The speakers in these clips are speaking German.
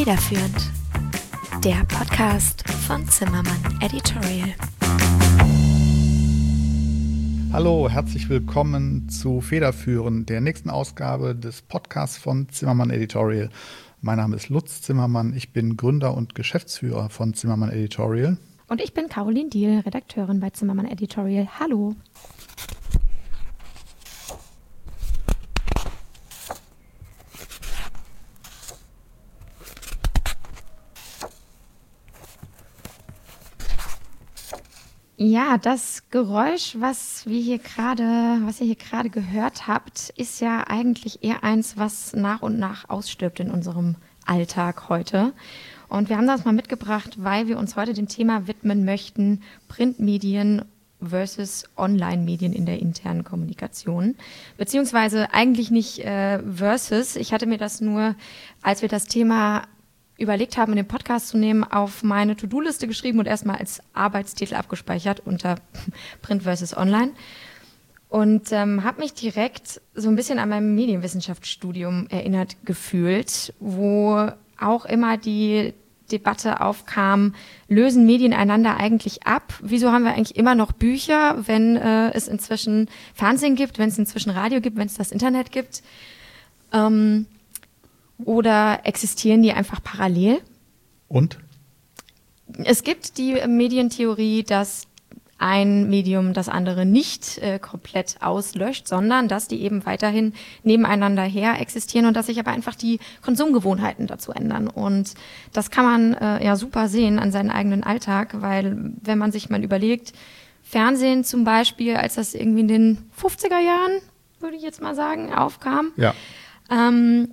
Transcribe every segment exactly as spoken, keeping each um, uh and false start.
Federführend, der Podcast von Zimmermann Editorial. Hallo, herzlich willkommen zu Federführend, der nächsten Ausgabe des Podcasts von Zimmermann Editorial. Mein Name ist Lutz Zimmermann, ich bin Gründer und Geschäftsführer von Zimmermann Editorial. Und ich bin Caroline Diehl, Redakteurin bei Zimmermann Editorial. Hallo. Ja, das Geräusch, was wir hier gerade, was ihr hier gerade gehört habt, ist ja eigentlich eher eins, was nach und nach ausstirbt in unserem Alltag heute. Und wir haben das mal mitgebracht, weil wir uns heute dem Thema widmen möchten: Printmedien versus Online-Medien in der internen Kommunikation. Beziehungsweise eigentlich nicht äh, versus. Ich hatte mir das nur, als wir das Thema überlegt haben, in den Podcast zu nehmen, auf meine To-Do-Liste geschrieben und erstmal als Arbeitstitel abgespeichert unter Print versus Online. Und ähm, habe mich direkt so ein bisschen an meinem Medienwissenschaftsstudium erinnert gefühlt, wo auch immer die Debatte aufkam: Lösen Medien einander eigentlich ab? Wieso haben wir eigentlich immer noch Bücher, wenn äh, es inzwischen Fernsehen gibt, wenn es inzwischen Radio gibt, wenn es das Internet gibt? Ähm, Oder existieren die einfach parallel? Und? Es gibt die Medientheorie, dass ein Medium das andere nicht äh, komplett auslöscht, sondern dass die eben weiterhin nebeneinander her existieren und dass sich aber einfach die Konsumgewohnheiten dazu ändern. Und das kann man äh, ja super sehen an seinem eigenen Alltag, weil wenn man sich mal überlegt, Fernsehen zum Beispiel, als das irgendwie in den fünfziger Jahren, würde ich jetzt mal sagen, aufkam, ja. ähm,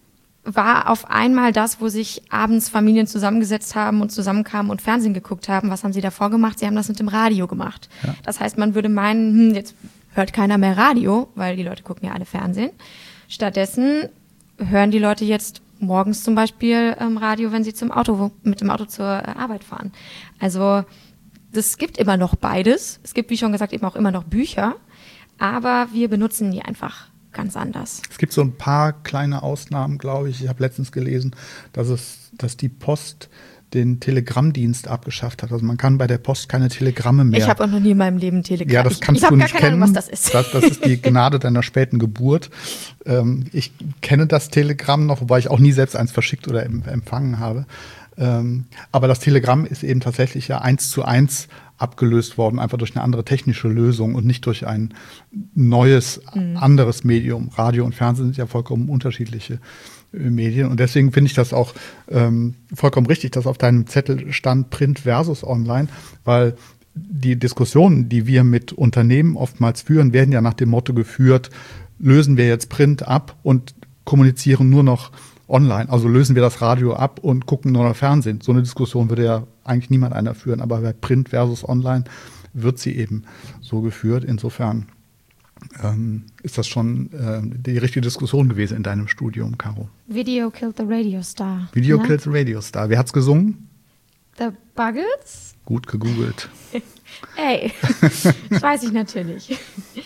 war auf einmal das, wo sich abends Familien zusammengesetzt haben und zusammenkamen und Fernsehen geguckt haben. Was haben sie davor gemacht? Sie haben das mit dem Radio gemacht. Ja. Das heißt, man würde meinen, hm, jetzt hört keiner mehr Radio, weil die Leute gucken ja alle Fernsehen. Stattdessen hören die Leute jetzt morgens zum Beispiel ähm, Radio, wenn sie zum Auto, mit dem Auto zur äh, Arbeit fahren. Also es gibt immer noch beides. Es gibt, wie schon gesagt, eben auch immer noch Bücher, aber wir benutzen die einfach ganz anders. Es gibt so ein paar kleine Ausnahmen, glaube ich. Ich habe letztens gelesen, dass es, dass die Post den Telegrammdienst abgeschafft hat. Also man kann bei der Post keine Telegramme mehr. Ich habe auch noch nie in meinem Leben Telegramm. Ja, das kannst ich, ich du nicht gar keine kennen. Ahnung, was das ist. Das, das ist die Gnade deiner späten Geburt. Ähm, ich kenne das Telegramm noch, wobei ich auch nie selbst eins verschickt oder empfangen habe. Ähm, aber das Telegramm ist eben tatsächlich ja eins zu eins abgelöst worden, einfach durch eine andere technische Lösung und nicht durch ein neues, mhm. anderes Medium. Radio und Fernsehen sind ja vollkommen unterschiedliche äh, Medien. Und deswegen finde ich das auch ähm, vollkommen richtig, dass auf deinem Zettel stand Print versus Online, weil die Diskussionen, die wir mit Unternehmen oftmals führen, werden ja nach dem Motto geführt: Lösen wir jetzt Print ab und kommunizieren nur noch online, also lösen wir das Radio ab und gucken nur noch Fernsehen. So eine Diskussion würde ja eigentlich niemand einer führen, aber bei Print versus Online wird sie eben so geführt. Insofern ähm, ist das schon äh, die richtige Diskussion gewesen in deinem Studium, Caro. Video killed the radio star. Video ne? killed the radio star. Wer hat's gesungen? The Buggles? Gut gegoogelt. Ey, das weiß ich natürlich.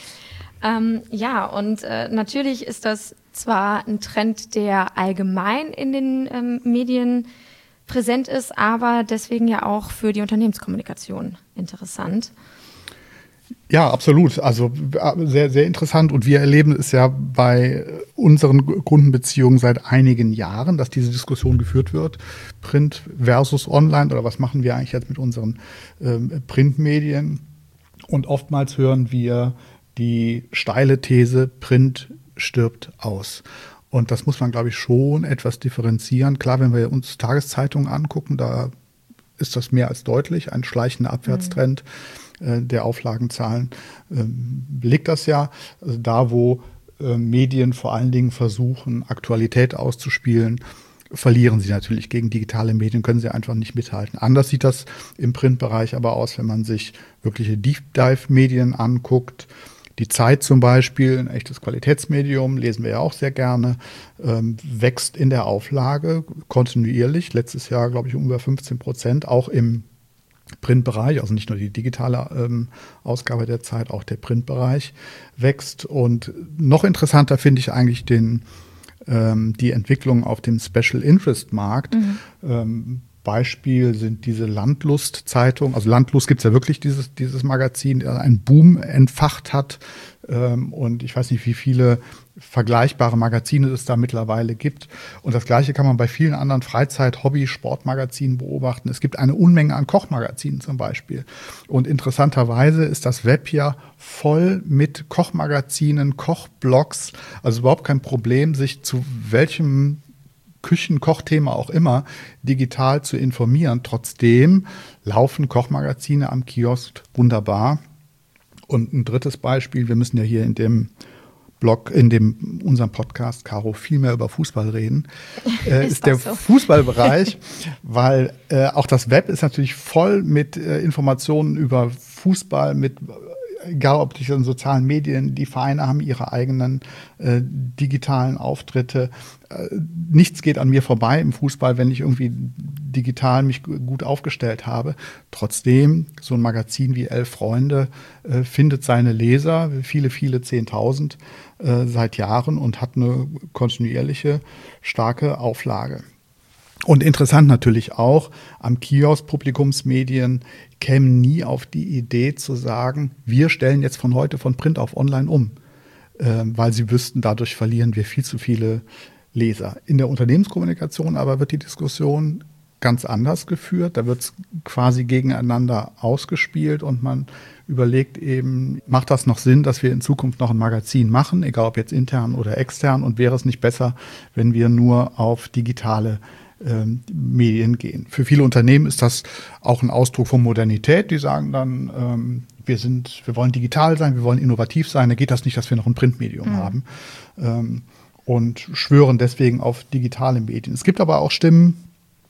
ähm, ja, und äh, natürlich ist das zwar ein Trend, der allgemein in den ähm, Medien präsent ist, aber deswegen ja auch für die Unternehmenskommunikation interessant. Ja, absolut. Also sehr, sehr interessant. Und wir erleben es ja bei unseren Kundenbeziehungen seit einigen Jahren, dass diese Diskussion geführt wird. Print versus Online, oder was machen wir eigentlich jetzt mit unseren ähm, Printmedien? Und oftmals hören wir die steile These: Print stirbt aus. Und das muss man, glaube ich, schon etwas differenzieren. Klar, wenn wir uns Tageszeitungen angucken, da ist das mehr als deutlich. Ein schleichender Abwärtstrend mhm. äh, der Auflagenzahlen äh, belegt das ja. Also da, wo äh, Medien vor allen Dingen versuchen, Aktualität auszuspielen, verlieren sie natürlich. Gegen digitale Medien können sie einfach nicht mithalten. Anders sieht das im Printbereich aber aus, wenn man sich wirkliche Deep-Dive-Medien anguckt. Die Zeit zum Beispiel, ein echtes Qualitätsmedium, lesen wir ja auch sehr gerne, ähm, wächst in der Auflage kontinuierlich. Letztes Jahr, glaube ich, um über fünfzehn Prozent, auch im Printbereich, also nicht nur die digitale ähm, Ausgabe der Zeit, auch der Printbereich wächst. Und noch interessanter finde ich eigentlich den ähm, die Entwicklung auf dem Special Interest Markt. Mhm. Ähm, Beispiel sind diese Landlust-Zeitungen. Also Landlust gibt es ja wirklich, dieses, dieses Magazin, der einen Boom entfacht hat. Ähm, und ich weiß nicht, wie viele vergleichbare Magazine es da mittlerweile gibt. Und das Gleiche kann man bei vielen anderen Freizeit-, Hobby-, Sportmagazinen beobachten. Es gibt eine Unmenge an Kochmagazinen zum Beispiel. Und interessanterweise ist das Web ja voll mit Kochmagazinen, Kochblogs. Also überhaupt kein Problem, sich zu welchem Küchen-Kochthema auch immer digital zu informieren. Trotzdem laufen Kochmagazine am Kiosk wunderbar. Und ein drittes Beispiel, wir müssen ja hier in dem Blog, in dem unserem Podcast, Caro, viel mehr über Fußball reden, äh, ist, ist der so? Fußballbereich, weil äh, auch das Web ist natürlich voll mit äh, Informationen über Fußball, mit egal ob durch den sozialen Medien, die Vereine haben ihre eigenen äh, digitalen Auftritte. Äh, nichts geht an mir vorbei im Fußball, wenn ich irgendwie digital mich gut aufgestellt habe. Trotzdem, so ein Magazin wie Elf Freunde äh, findet seine Leser, viele, viele Zehntausend äh, seit Jahren und hat eine kontinuierliche, starke Auflage. Und interessant natürlich auch, am Kiosk Publikumsmedien kämen nie auf die Idee zu sagen, wir stellen jetzt von heute von Print auf Online um, äh, weil sie wüssten, dadurch verlieren wir viel zu viele Leser. In der Unternehmenskommunikation aber wird die Diskussion ganz anders geführt. Da wird es quasi gegeneinander ausgespielt und man überlegt eben, macht das noch Sinn, dass wir in Zukunft noch ein Magazin machen, egal ob jetzt intern oder extern, und wäre es nicht besser, wenn wir nur auf digitale Medien gehen. Für viele Unternehmen ist das auch ein Ausdruck von Modernität. Die sagen dann, ähm, wir sind, wir wollen digital sein, wir wollen innovativ sein. Da geht das nicht, dass wir noch ein Printmedium mhm. haben. Ähm, und schwören deswegen auf digitale Medien. Es gibt aber auch Stimmen,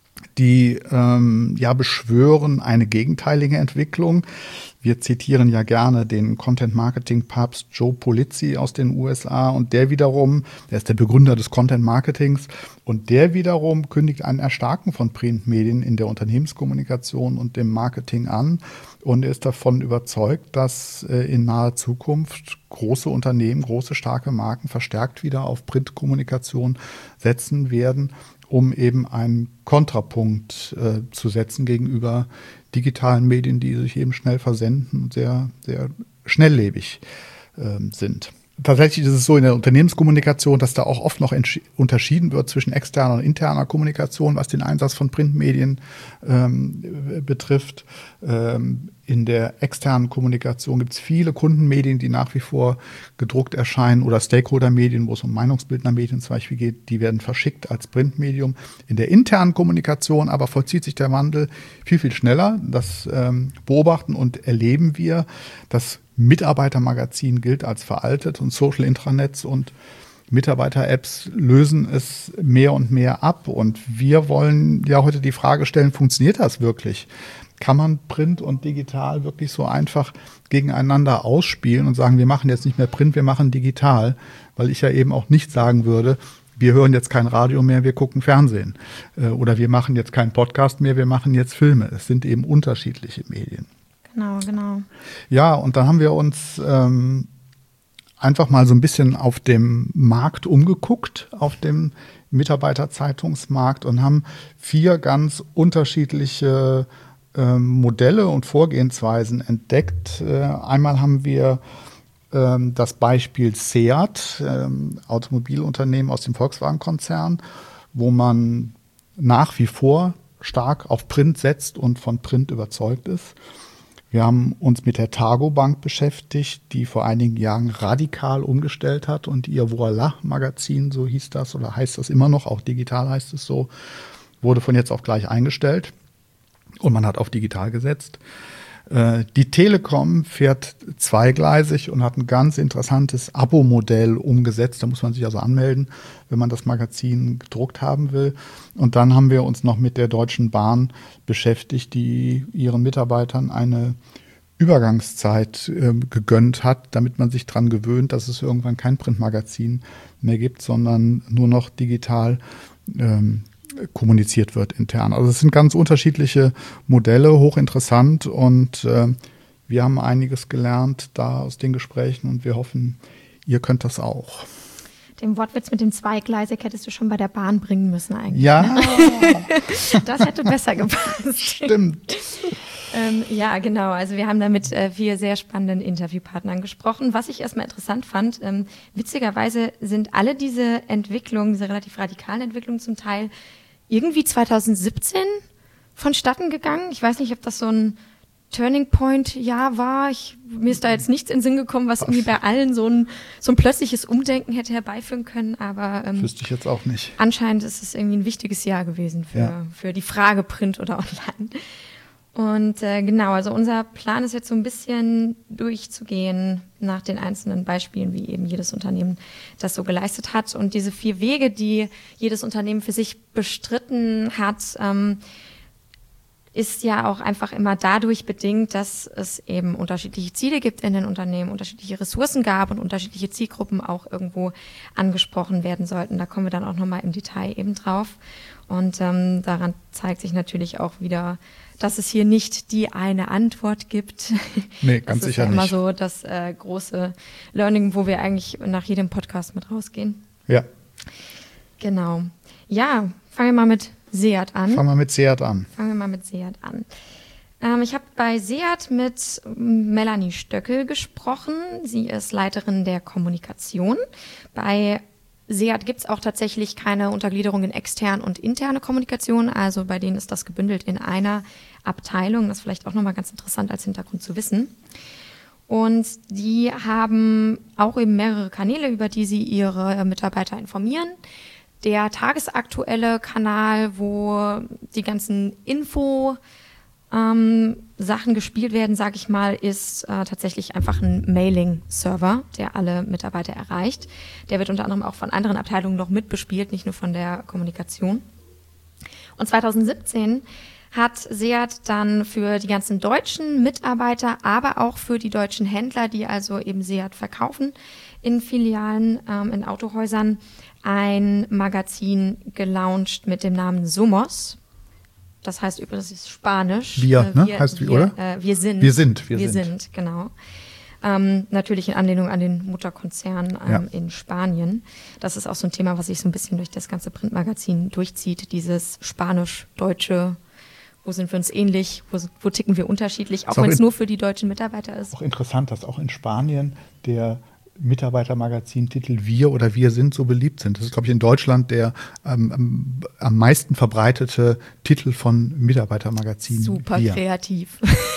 die ähm, ja beschwören eine gegenteilige Entwicklung. Wir zitieren ja gerne den Content-Marketing-Papst Joe Polizzi aus den U S A und der wiederum, der ist der Begründer des Content-Marketings und der wiederum kündigt ein Erstarken von Printmedien in der Unternehmenskommunikation und dem Marketing an und er ist davon überzeugt, dass äh, in naher Zukunft große Unternehmen, große starke Marken verstärkt wieder auf Printkommunikation setzen werden, um eben einen Kontrapunkt äh, zu setzen gegenüber digitalen Medien, die sich eben schnell versenden und sehr, sehr schnelllebig äh, sind. Tatsächlich ist es so in der Unternehmenskommunikation, dass da auch oft noch unterschieden wird zwischen externer und interner Kommunikation, was den Einsatz von Printmedien ähm, betrifft. Ähm, in der externen Kommunikation gibt es viele Kundenmedien, die nach wie vor gedruckt erscheinen oder Stakeholder-Medien, wo es um Meinungsbildnermedien zum Beispiel geht, die werden verschickt als Printmedium. In der internen Kommunikation aber vollzieht sich der Wandel viel, viel schneller. Das ähm, beobachten und erleben wir. Das Mitarbeitermagazin gilt als veraltet und Social Intranets und Mitarbeiter-Apps lösen es mehr und mehr ab. Und wir wollen ja heute die Frage stellen, funktioniert das wirklich? Kann man Print und Digital wirklich so einfach gegeneinander ausspielen und sagen, wir machen jetzt nicht mehr Print, wir machen digital? Weil ich ja eben auch nicht sagen würde, wir hören jetzt kein Radio mehr, wir gucken Fernsehen. Oder wir machen jetzt keinen Podcast mehr, wir machen jetzt Filme. Es sind eben unterschiedliche Medien. Genau, genau. Ja, und dann haben wir uns ähm, einfach mal so ein bisschen auf dem Markt umgeguckt, auf dem Mitarbeiterzeitungsmarkt und haben vier ganz unterschiedliche ähm, Modelle und Vorgehensweisen entdeckt. Äh, einmal haben wir ähm, das Beispiel Seat, ähm, Automobilunternehmen aus dem Volkswagen-Konzern, wo man nach wie vor stark auf Print setzt und von Print überzeugt ist. Wir haben uns mit der Targo Bank beschäftigt, die vor einigen Jahren radikal umgestellt hat und ihr Voilà-Magazin, so hieß das oder heißt das immer noch, auch digital heißt es so, wurde von jetzt auf gleich eingestellt und man hat auf digital gesetzt. Die Telekom fährt zweigleisig und hat ein ganz interessantes Abo-Modell umgesetzt. Da muss man sich also anmelden, wenn man das Magazin gedruckt haben will. Und dann haben wir uns noch mit der Deutschen Bahn beschäftigt, die ihren Mitarbeitern eine Übergangszeit äh, gegönnt hat, damit man sich daran gewöhnt, dass es irgendwann kein Printmagazin mehr gibt, sondern nur noch digital ähm, kommuniziert wird intern. Also es sind ganz unterschiedliche Modelle, hochinteressant und äh, wir haben einiges gelernt da aus den Gesprächen und wir hoffen, ihr könnt das auch. Den Wortwitz mit dem Zweigleisig hättest du schon bei der Bahn bringen müssen eigentlich. Ja. Ne? Das hätte besser gepasst. Stimmt. ähm, ja, genau. Also wir haben da mit äh, vier sehr spannenden Interviewpartnern gesprochen. Was ich erstmal interessant fand, ähm, witzigerweise sind alle diese Entwicklungen, diese relativ radikalen Entwicklungen zum Teil irgendwie zwanzig siebzehn vonstatten gegangen. Ich weiß nicht, ob das so ein Turning Point Jahr war. Ich, mir ist da jetzt nichts in den Sinn gekommen, was irgendwie bei allen so ein, so ein plötzliches Umdenken hätte herbeiführen können, aber ähm, wüsste ich jetzt auch nicht. Anscheinend ist es irgendwie ein wichtiges Jahr gewesen für, ja. für die Frage Print oder Online. Und äh, genau, also unser Plan ist jetzt so ein bisschen durchzugehen nach den einzelnen Beispielen, wie eben jedes Unternehmen das so geleistet hat. Und diese vier Wege, die jedes Unternehmen für sich bestritten hat, ähm, ist ja auch einfach immer dadurch bedingt, dass es eben unterschiedliche Ziele gibt in den Unternehmen, unterschiedliche Ressourcen gab und unterschiedliche Zielgruppen auch irgendwo angesprochen werden sollten. Da kommen wir dann auch nochmal im Detail eben drauf. Und ähm, daran zeigt sich natürlich auch wieder, dass es hier nicht die eine Antwort gibt. Nee, ganz das sicher ist ja immer nicht. so das äh, große Learning, wo wir eigentlich nach jedem Podcast mit rausgehen. Ja. Genau. Ja, fangen wir mal mit Seat an. Fangen wir mit Seat an. Fangen wir mal mit Seat an. Ähm, ich habe bei Seat mit Melanie Stöckel gesprochen. Sie ist Leiterin der Kommunikation. Bei Seat gibt es auch tatsächlich keine Untergliederung in externe und interne Kommunikation. Also bei denen ist das gebündelt in einer Abteilung. Das ist vielleicht auch nochmal ganz interessant als Hintergrund zu wissen. Und die haben auch eben mehrere Kanäle, über die sie ihre Mitarbeiter informieren. Der tagesaktuelle Kanal, wo die ganzen Info ähm, Sachen gespielt werden, sage ich mal, ist äh, tatsächlich einfach ein Mailing-Server, der alle Mitarbeiter erreicht. Der wird unter anderem auch von anderen Abteilungen noch mitbespielt, nicht nur von der Kommunikation. Und zwanzig siebzehn hat Seat dann für die ganzen deutschen Mitarbeiter, aber auch für die deutschen Händler, die also eben Seat verkaufen, in Filialen, ähm, in Autohäusern, ein Magazin gelauncht mit dem Namen Somos. Das heißt übrigens, das ist Spanisch. Wir, äh, ne? wir Heißt wie, wir, oder? Äh, wir sind. Wir sind, wir, wir sind. sind, genau. Ähm, natürlich in Anlehnung an den Mutterkonzern ähm, Ja. in Spanien. Das ist auch so ein Thema, was sich so ein bisschen durch das ganze Printmagazin durchzieht. Dieses Spanisch-Deutsche, wo sind wir uns ähnlich, wo, wo ticken wir unterschiedlich, auch Ist auch wenn es in- nur für die deutschen Mitarbeiter ist. Auch interessant, dass auch in Spanien der Mitarbeitermagazin-Titel Wir oder Wir sind so beliebt sind. Das ist, glaube ich, in Deutschland der ähm, am, am meisten verbreitete Titel von Mitarbeitermagazinen. Super Wir. kreativ.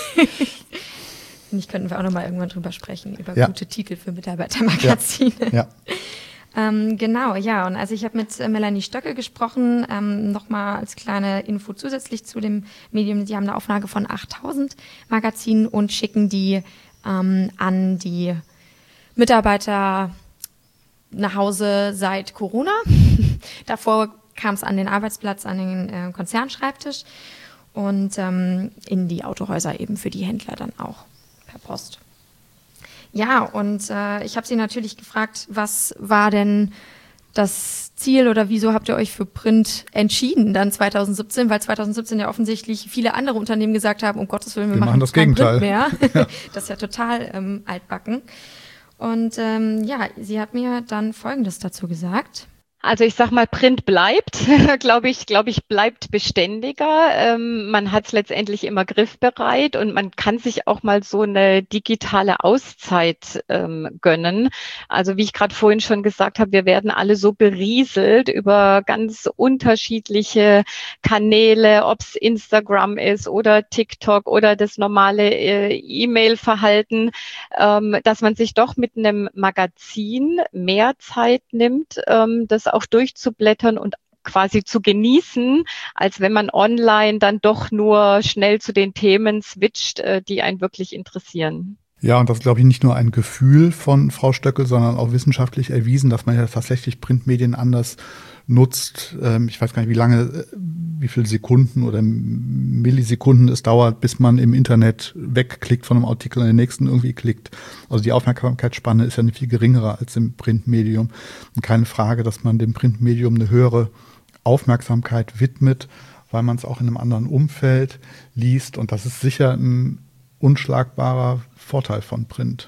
Ich könnten wir auch noch mal irgendwann drüber sprechen, über Ja. gute Titel für Mitarbeitermagazine. Ja. Ähm, genau, ja. Und also ich habe mit äh, Melanie Stöckel gesprochen, ähm, nochmal als kleine Info zusätzlich zu dem Medium. Die haben eine Auflage von achttausend Magazinen und schicken die ähm, an die Mitarbeiter nach Hause seit Corona. Davor kam es an den Arbeitsplatz, an den äh, Konzernschreibtisch und ähm, in die Autohäuser eben für die Händler dann auch per Post. Ja, und äh, ich habe sie natürlich gefragt, was war denn das Ziel oder wieso habt ihr euch für Print entschieden dann zwanzig siebzehn? Weil zwanzig siebzehn ja offensichtlich viele andere Unternehmen gesagt haben, um Gottes Willen, wir, Wir machen machen das kein Gegenteil. Print mehr. Ja. Das ist ja total ähm, altbacken. Und ähm, ja, sie hat mir dann Folgendes dazu gesagt. Also ich sag mal, Print bleibt, glaube ich, glaube ich, bleibt beständiger. Ähm, man hat es letztendlich immer griffbereit und man kann sich auch mal so eine digitale Auszeit ähm, gönnen. Also wie ich gerade vorhin schon gesagt habe, wir werden alle so berieselt über ganz unterschiedliche Kanäle, ob es Instagram ist oder TikTok oder das normale äh, E-Mail-Verhalten, ähm, dass man sich doch mit einem Magazin mehr Zeit nimmt, ähm, das auch durchzublättern und quasi zu genießen, als wenn man online dann doch nur schnell zu den Themen switcht, äh, die einen wirklich interessieren. Ja, und das ist, glaube ich, nicht nur ein Gefühl von Frau Stöckel, sondern auch wissenschaftlich erwiesen, dass man ja tatsächlich Printmedien anders nutzt. Ähm, ich weiß gar nicht, wie lange, wie viele Sekunden oder Millisekunden es dauert, bis man im Internet wegklickt von einem Artikel an den nächsten irgendwie klickt. Also die Aufmerksamkeitsspanne ist ja nicht viel geringerer als im Printmedium. Und keine Frage, dass man dem Printmedium eine höhere Aufmerksamkeit widmet, weil man es auch in einem anderen Umfeld liest. Und das ist sicher ein unschlagbarer Vorteil von Print.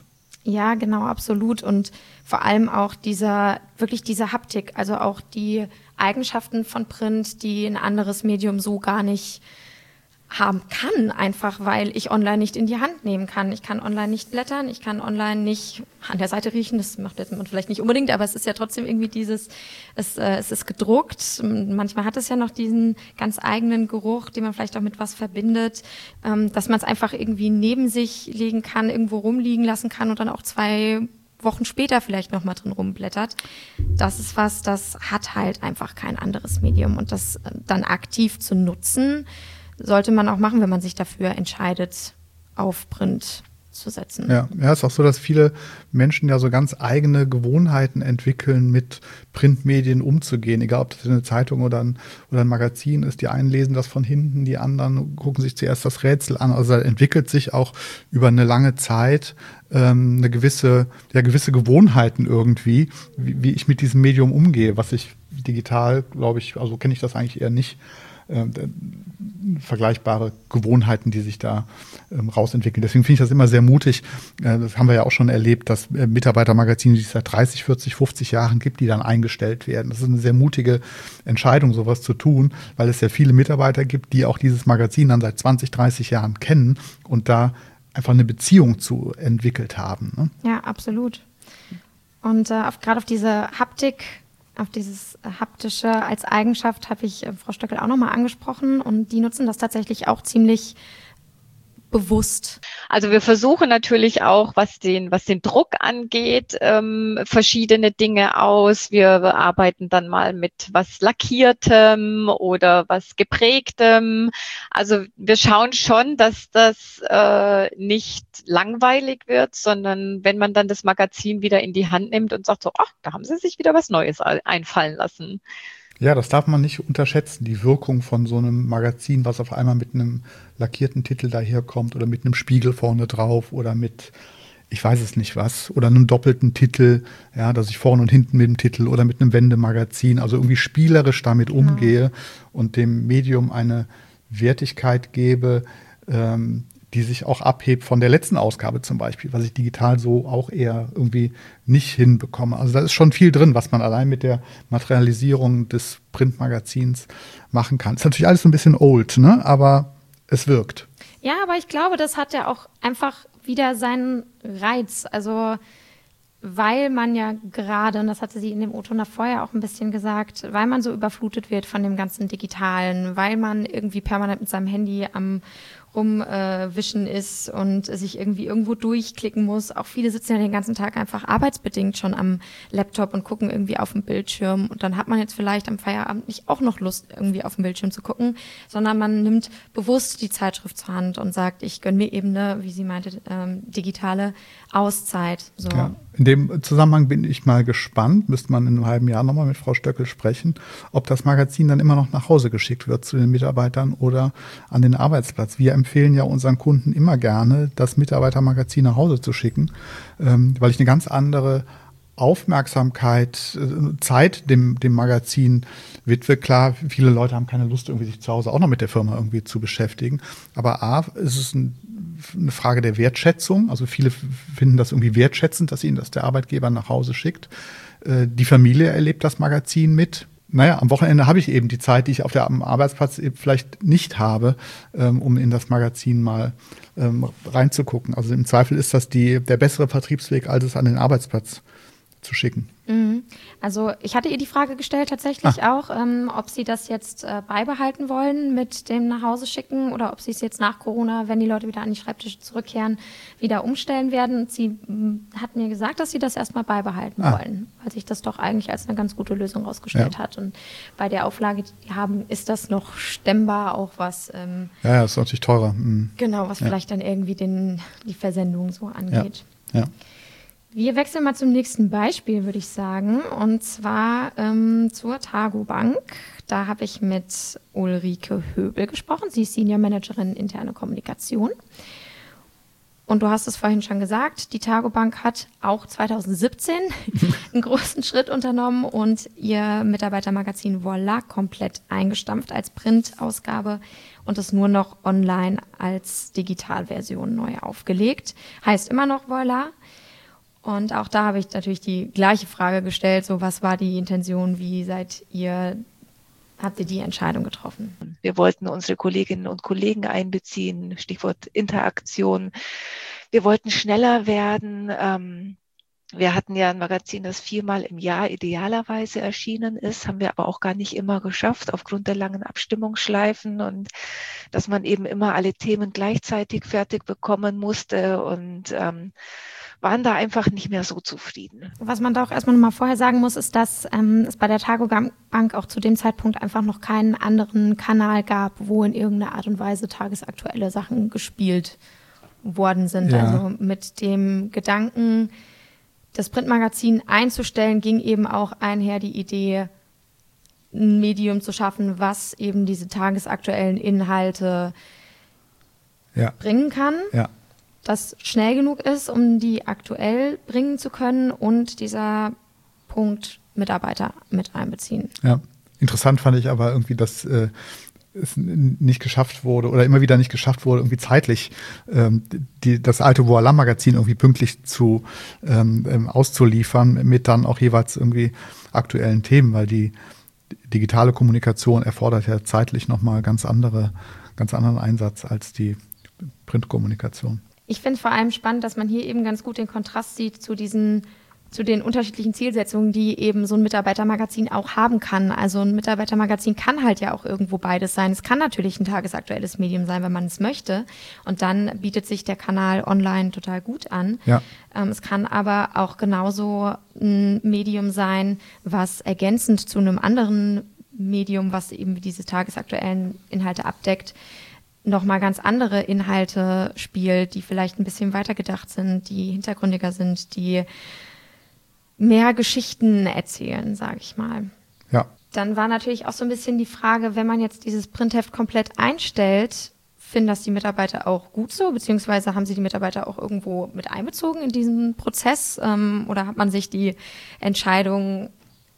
Ja, genau, absolut. Und vor allem auch dieser, wirklich diese Haptik, also auch die Eigenschaften von Print, die ein anderes Medium so gar nicht haben kann, einfach weil ich online nicht in die Hand nehmen kann. Ich kann online nicht blättern, ich kann online nicht an der Seite riechen, das macht jetzt man vielleicht nicht unbedingt, aber es ist ja trotzdem irgendwie dieses, es, äh, es ist gedruckt. Manchmal hat es ja noch diesen ganz eigenen Geruch, den man vielleicht auch mit was verbindet, ähm, dass man es einfach irgendwie neben sich legen kann, irgendwo rumliegen lassen kann und dann auch zwei Wochen später vielleicht nochmal drin rumblättert. Das ist was, das hat halt einfach kein anderes Medium. Und das dann aktiv zu nutzen, sollte man auch machen, wenn man sich dafür entscheidet, auf Print zu setzen. Ja, ja, ist auch so, dass viele Menschen ja so ganz eigene Gewohnheiten entwickeln, mit Printmedien umzugehen, egal ob das eine Zeitung oder ein, oder ein Magazin ist. Die einen lesen das von hinten, die anderen gucken sich zuerst das Rätsel an. Also da entwickelt sich auch über eine lange Zeit ähm, eine gewisse, ja, gewisse Gewohnheiten irgendwie, wie, wie ich mit diesem Medium umgehe, was ich digital, glaube ich, also kenne ich das eigentlich eher nicht. Äh, vergleichbare Gewohnheiten, die sich da ähm, rausentwickeln. Deswegen finde ich das immer sehr mutig. Äh, das haben wir ja auch schon erlebt, dass äh, Mitarbeitermagazine, die es seit dreißig, vierzig, fünfzig Jahren gibt, die dann eingestellt werden. Das ist eine sehr mutige Entscheidung, sowas zu tun, weil es ja viele Mitarbeiter gibt, die auch dieses Magazin dann seit zwanzig, dreißig Jahren kennen und da einfach eine Beziehung zu entwickelt haben. Ne? Ja, absolut. Und äh, auf, gerade auf diese Haptik, auf dieses Haptische als Eigenschaft habe ich äh, Frau Stöckel auch nochmal angesprochen und die nutzen das tatsächlich auch ziemlich bewusst. Also wir versuchen natürlich auch, was den, was den Druck angeht, ähm, verschiedene Dinge aus. Wir arbeiten dann mal mit was Lackiertem oder was Geprägtem. Also wir schauen schon, dass das äh, nicht langweilig wird, sondern wenn man dann das Magazin wieder in die Hand nimmt und sagt so, ach, da haben sie sich wieder was Neues einfallen lassen. Ja, das darf man nicht unterschätzen, die Wirkung von so einem Magazin, was auf einmal mit einem lackierten Titel daherkommt oder mit einem Spiegel vorne drauf oder mit, ich weiß es nicht was, oder einem doppelten Titel, ja, dass ich vorne und hinten mit dem Titel oder mit einem Wendemagazin, also irgendwie spielerisch damit umgehe ja. und dem Medium eine Wertigkeit gebe, ähm, die sich auch abhebt von der letzten Ausgabe zum Beispiel, was ich digital so auch eher irgendwie nicht hinbekomme. Also da ist schon viel drin, was man allein mit der Materialisierung des Printmagazins machen kann. Ist natürlich alles so ein bisschen old, ne? Aber es wirkt. Ja, aber ich glaube, das hat ja auch einfach wieder seinen Reiz. Also weil man ja gerade, und das hatte sie in dem O-Ton davor ja auch ein bisschen gesagt, weil man so überflutet wird von dem ganzen Digitalen, weil man irgendwie permanent mit seinem Handy am rumwischen äh, ist und sich irgendwie irgendwo durchklicken muss. Auch viele sitzen ja den ganzen Tag einfach arbeitsbedingt schon am Laptop und gucken irgendwie auf dem Bildschirm. Und dann hat man jetzt vielleicht am Feierabend nicht auch noch Lust, irgendwie auf dem Bildschirm zu gucken, sondern man nimmt bewusst die Zeitschrift zur Hand und sagt, ich gönne mir eben eine, wie sie meinte, ähm, digitale Auszeit. So. Ja. In dem Zusammenhang bin ich mal gespannt, müsste man in einem halben Jahr nochmal mit Frau Stöckel sprechen, ob das Magazin dann immer noch nach Hause geschickt wird zu den Mitarbeitern oder an den Arbeitsplatz. Wir empfehlen ja unseren Kunden immer gerne, das Mitarbeitermagazin nach Hause zu schicken, ähm, weil ich eine ganz andere Aufmerksamkeit, äh, Zeit dem, dem Magazin widme. Klar, viele Leute haben keine Lust, irgendwie sich zu Hause auch noch mit der Firma irgendwie zu beschäftigen. Aber A, ist es ein eine Frage der Wertschätzung. Also viele finden das irgendwie wertschätzend, dass ihnen das der Arbeitgeber nach Hause schickt. Die Familie erlebt das Magazin mit. Naja, am Wochenende habe ich eben die Zeit, die ich auf der, am Arbeitsplatz eben vielleicht nicht habe, um in das Magazin mal reinzugucken. Also im Zweifel ist das die, der bessere Vertriebsweg, als es an den Arbeitsplatz zu schicken. Also ich hatte ihr die Frage gestellt tatsächlich ah. auch, ähm, ob sie das jetzt äh, beibehalten wollen mit dem nach Hause schicken oder ob sie es jetzt nach Corona, wenn die Leute wieder an die Schreibtische zurückkehren, wieder umstellen werden. Und sie m, hat mir gesagt, dass sie das erstmal beibehalten ah. wollen, weil sich das doch eigentlich als eine ganz gute Lösung rausgestellt ja. hat. Und bei der Auflage, die haben, ist das noch stemmbar, auch was ähm, ja, ja, ist natürlich teurer. Mhm. Genau, was ja. vielleicht dann irgendwie den, die Versendung so angeht. Ja. ja. Wir wechseln mal zum nächsten Beispiel, würde ich sagen, und zwar ähm, zur Targobank. Da habe ich mit Ulrike Höbel gesprochen. Sie ist Senior Managerin interne Kommunikation. Und du hast es vorhin schon gesagt, die Targobank hat auch zwanzig siebzehn einen großen Schritt unternommen und ihr Mitarbeitermagazin Voila komplett eingestampft als Printausgabe und es nur noch online als Digitalversion neu aufgelegt. Heißt immer noch Voila. Und auch da habe ich natürlich die gleiche Frage gestellt, so was war die Intention, wie seid ihr, habt ihr die Entscheidung getroffen? Wir wollten unsere Kolleginnen und Kollegen einbeziehen, Stichwort Interaktion. Wir wollten schneller werden. Ähm, wir hatten ja ein Magazin, das viermal im Jahr idealerweise erschienen ist, haben wir aber auch gar nicht immer geschafft, aufgrund der langen Abstimmungsschleifen und dass man eben immer alle Themen gleichzeitig fertig bekommen musste und ähm, waren da einfach nicht mehr so zufrieden. Was man da auch erstmal nochmal vorher sagen muss, ist, dass ähm, es bei der Tagobank auch zu dem Zeitpunkt einfach noch keinen anderen Kanal gab, wo in irgendeiner Art und Weise tagesaktuelle Sachen gespielt worden sind. Ja. Also mit dem Gedanken, das Printmagazin einzustellen, ging eben auch einher die Idee, ein Medium zu schaffen, was eben diese tagesaktuellen Inhalte ja. bringen kann. Ja. Das schnell genug ist, um die aktuell bringen zu können und dieser Punkt Mitarbeiter mit einbeziehen. Ja, interessant fand ich aber irgendwie, dass äh, es nicht geschafft wurde oder immer wieder nicht geschafft wurde, irgendwie zeitlich ähm, die, das alte Voila-Magazin irgendwie pünktlich zu ähm, auszuliefern mit dann auch jeweils irgendwie aktuellen Themen, weil die digitale Kommunikation erfordert ja zeitlich nochmal ganz andere, ganz anderen Einsatz als die Printkommunikation. Ich finde vor allem spannend, dass man hier eben ganz gut den Kontrast sieht zu diesen, zu den unterschiedlichen Zielsetzungen, die eben so ein Mitarbeitermagazin auch haben kann. Also ein Mitarbeitermagazin kann halt ja auch irgendwo beides sein. Es kann natürlich ein tagesaktuelles Medium sein, wenn man es möchte. Und dann bietet sich der Kanal online total gut an. Ja. Ähm, es kann aber auch genauso ein Medium sein, was ergänzend zu einem anderen Medium, was eben diese tagesaktuellen Inhalte abdeckt, nochmal ganz andere Inhalte spielt, die vielleicht ein bisschen weitergedacht sind, die hintergründiger sind, die mehr Geschichten erzählen, sage ich mal. Ja. Dann war natürlich auch so ein bisschen die Frage, wenn man jetzt dieses Printheft komplett einstellt, finden das die Mitarbeiter auch gut so, beziehungsweise haben sie die Mitarbeiter auch irgendwo mit einbezogen in diesen Prozess, ähm, oder hat man sich die Entscheidung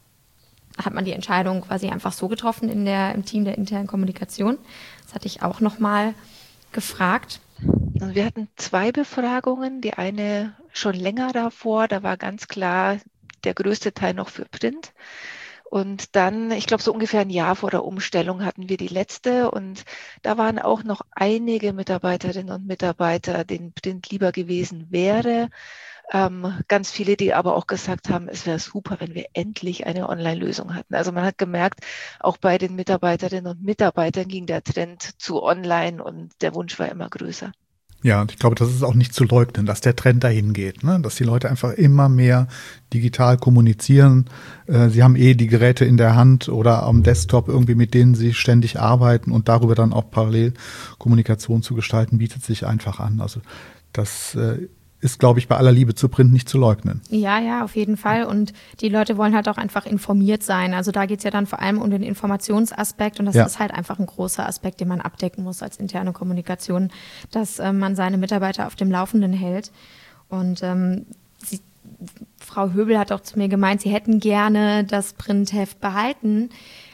hat man die Entscheidung quasi einfach so getroffen in der, im Team der internen Kommunikation? Das hatte ich auch nochmal gefragt. Also wir hatten zwei Befragungen, die eine schon länger davor, da war ganz klar der größte Teil noch für Print. Und dann, ich glaube so ungefähr ein Jahr vor der Umstellung hatten wir die letzte und da waren auch noch einige Mitarbeiterinnen und Mitarbeiter, denen Print lieber gewesen wäre. Ähm, ganz viele, die aber auch gesagt haben, es wäre super, wenn wir endlich eine Online-Lösung hatten. Also man hat gemerkt, auch bei den Mitarbeiterinnen und Mitarbeitern ging der Trend zu Online und der Wunsch war immer größer. Ja, und ich glaube, das ist auch nicht zu leugnen, dass der Trend dahin geht, ne? Dass die Leute einfach immer mehr digital kommunizieren. Äh, sie haben eh die Geräte in der Hand oder am Desktop irgendwie, mit denen sie ständig arbeiten und darüber dann auch parallel Kommunikation zu gestalten, bietet sich einfach an. Also das äh, ist, glaube ich, bei aller Liebe zu Print nicht zu leugnen. Ja, ja, auf jeden Fall. Und die Leute wollen halt auch einfach informiert sein. Also da geht's ja dann vor allem um den Informationsaspekt und das ja. ist halt einfach ein großer Aspekt, den man abdecken muss als interne Kommunikation, dass äh, man seine Mitarbeiter auf dem Laufenden hält. Und ähm, sie, Frau Höbel hat auch zu mir gemeint, sie hätten gerne das Printheft behalten,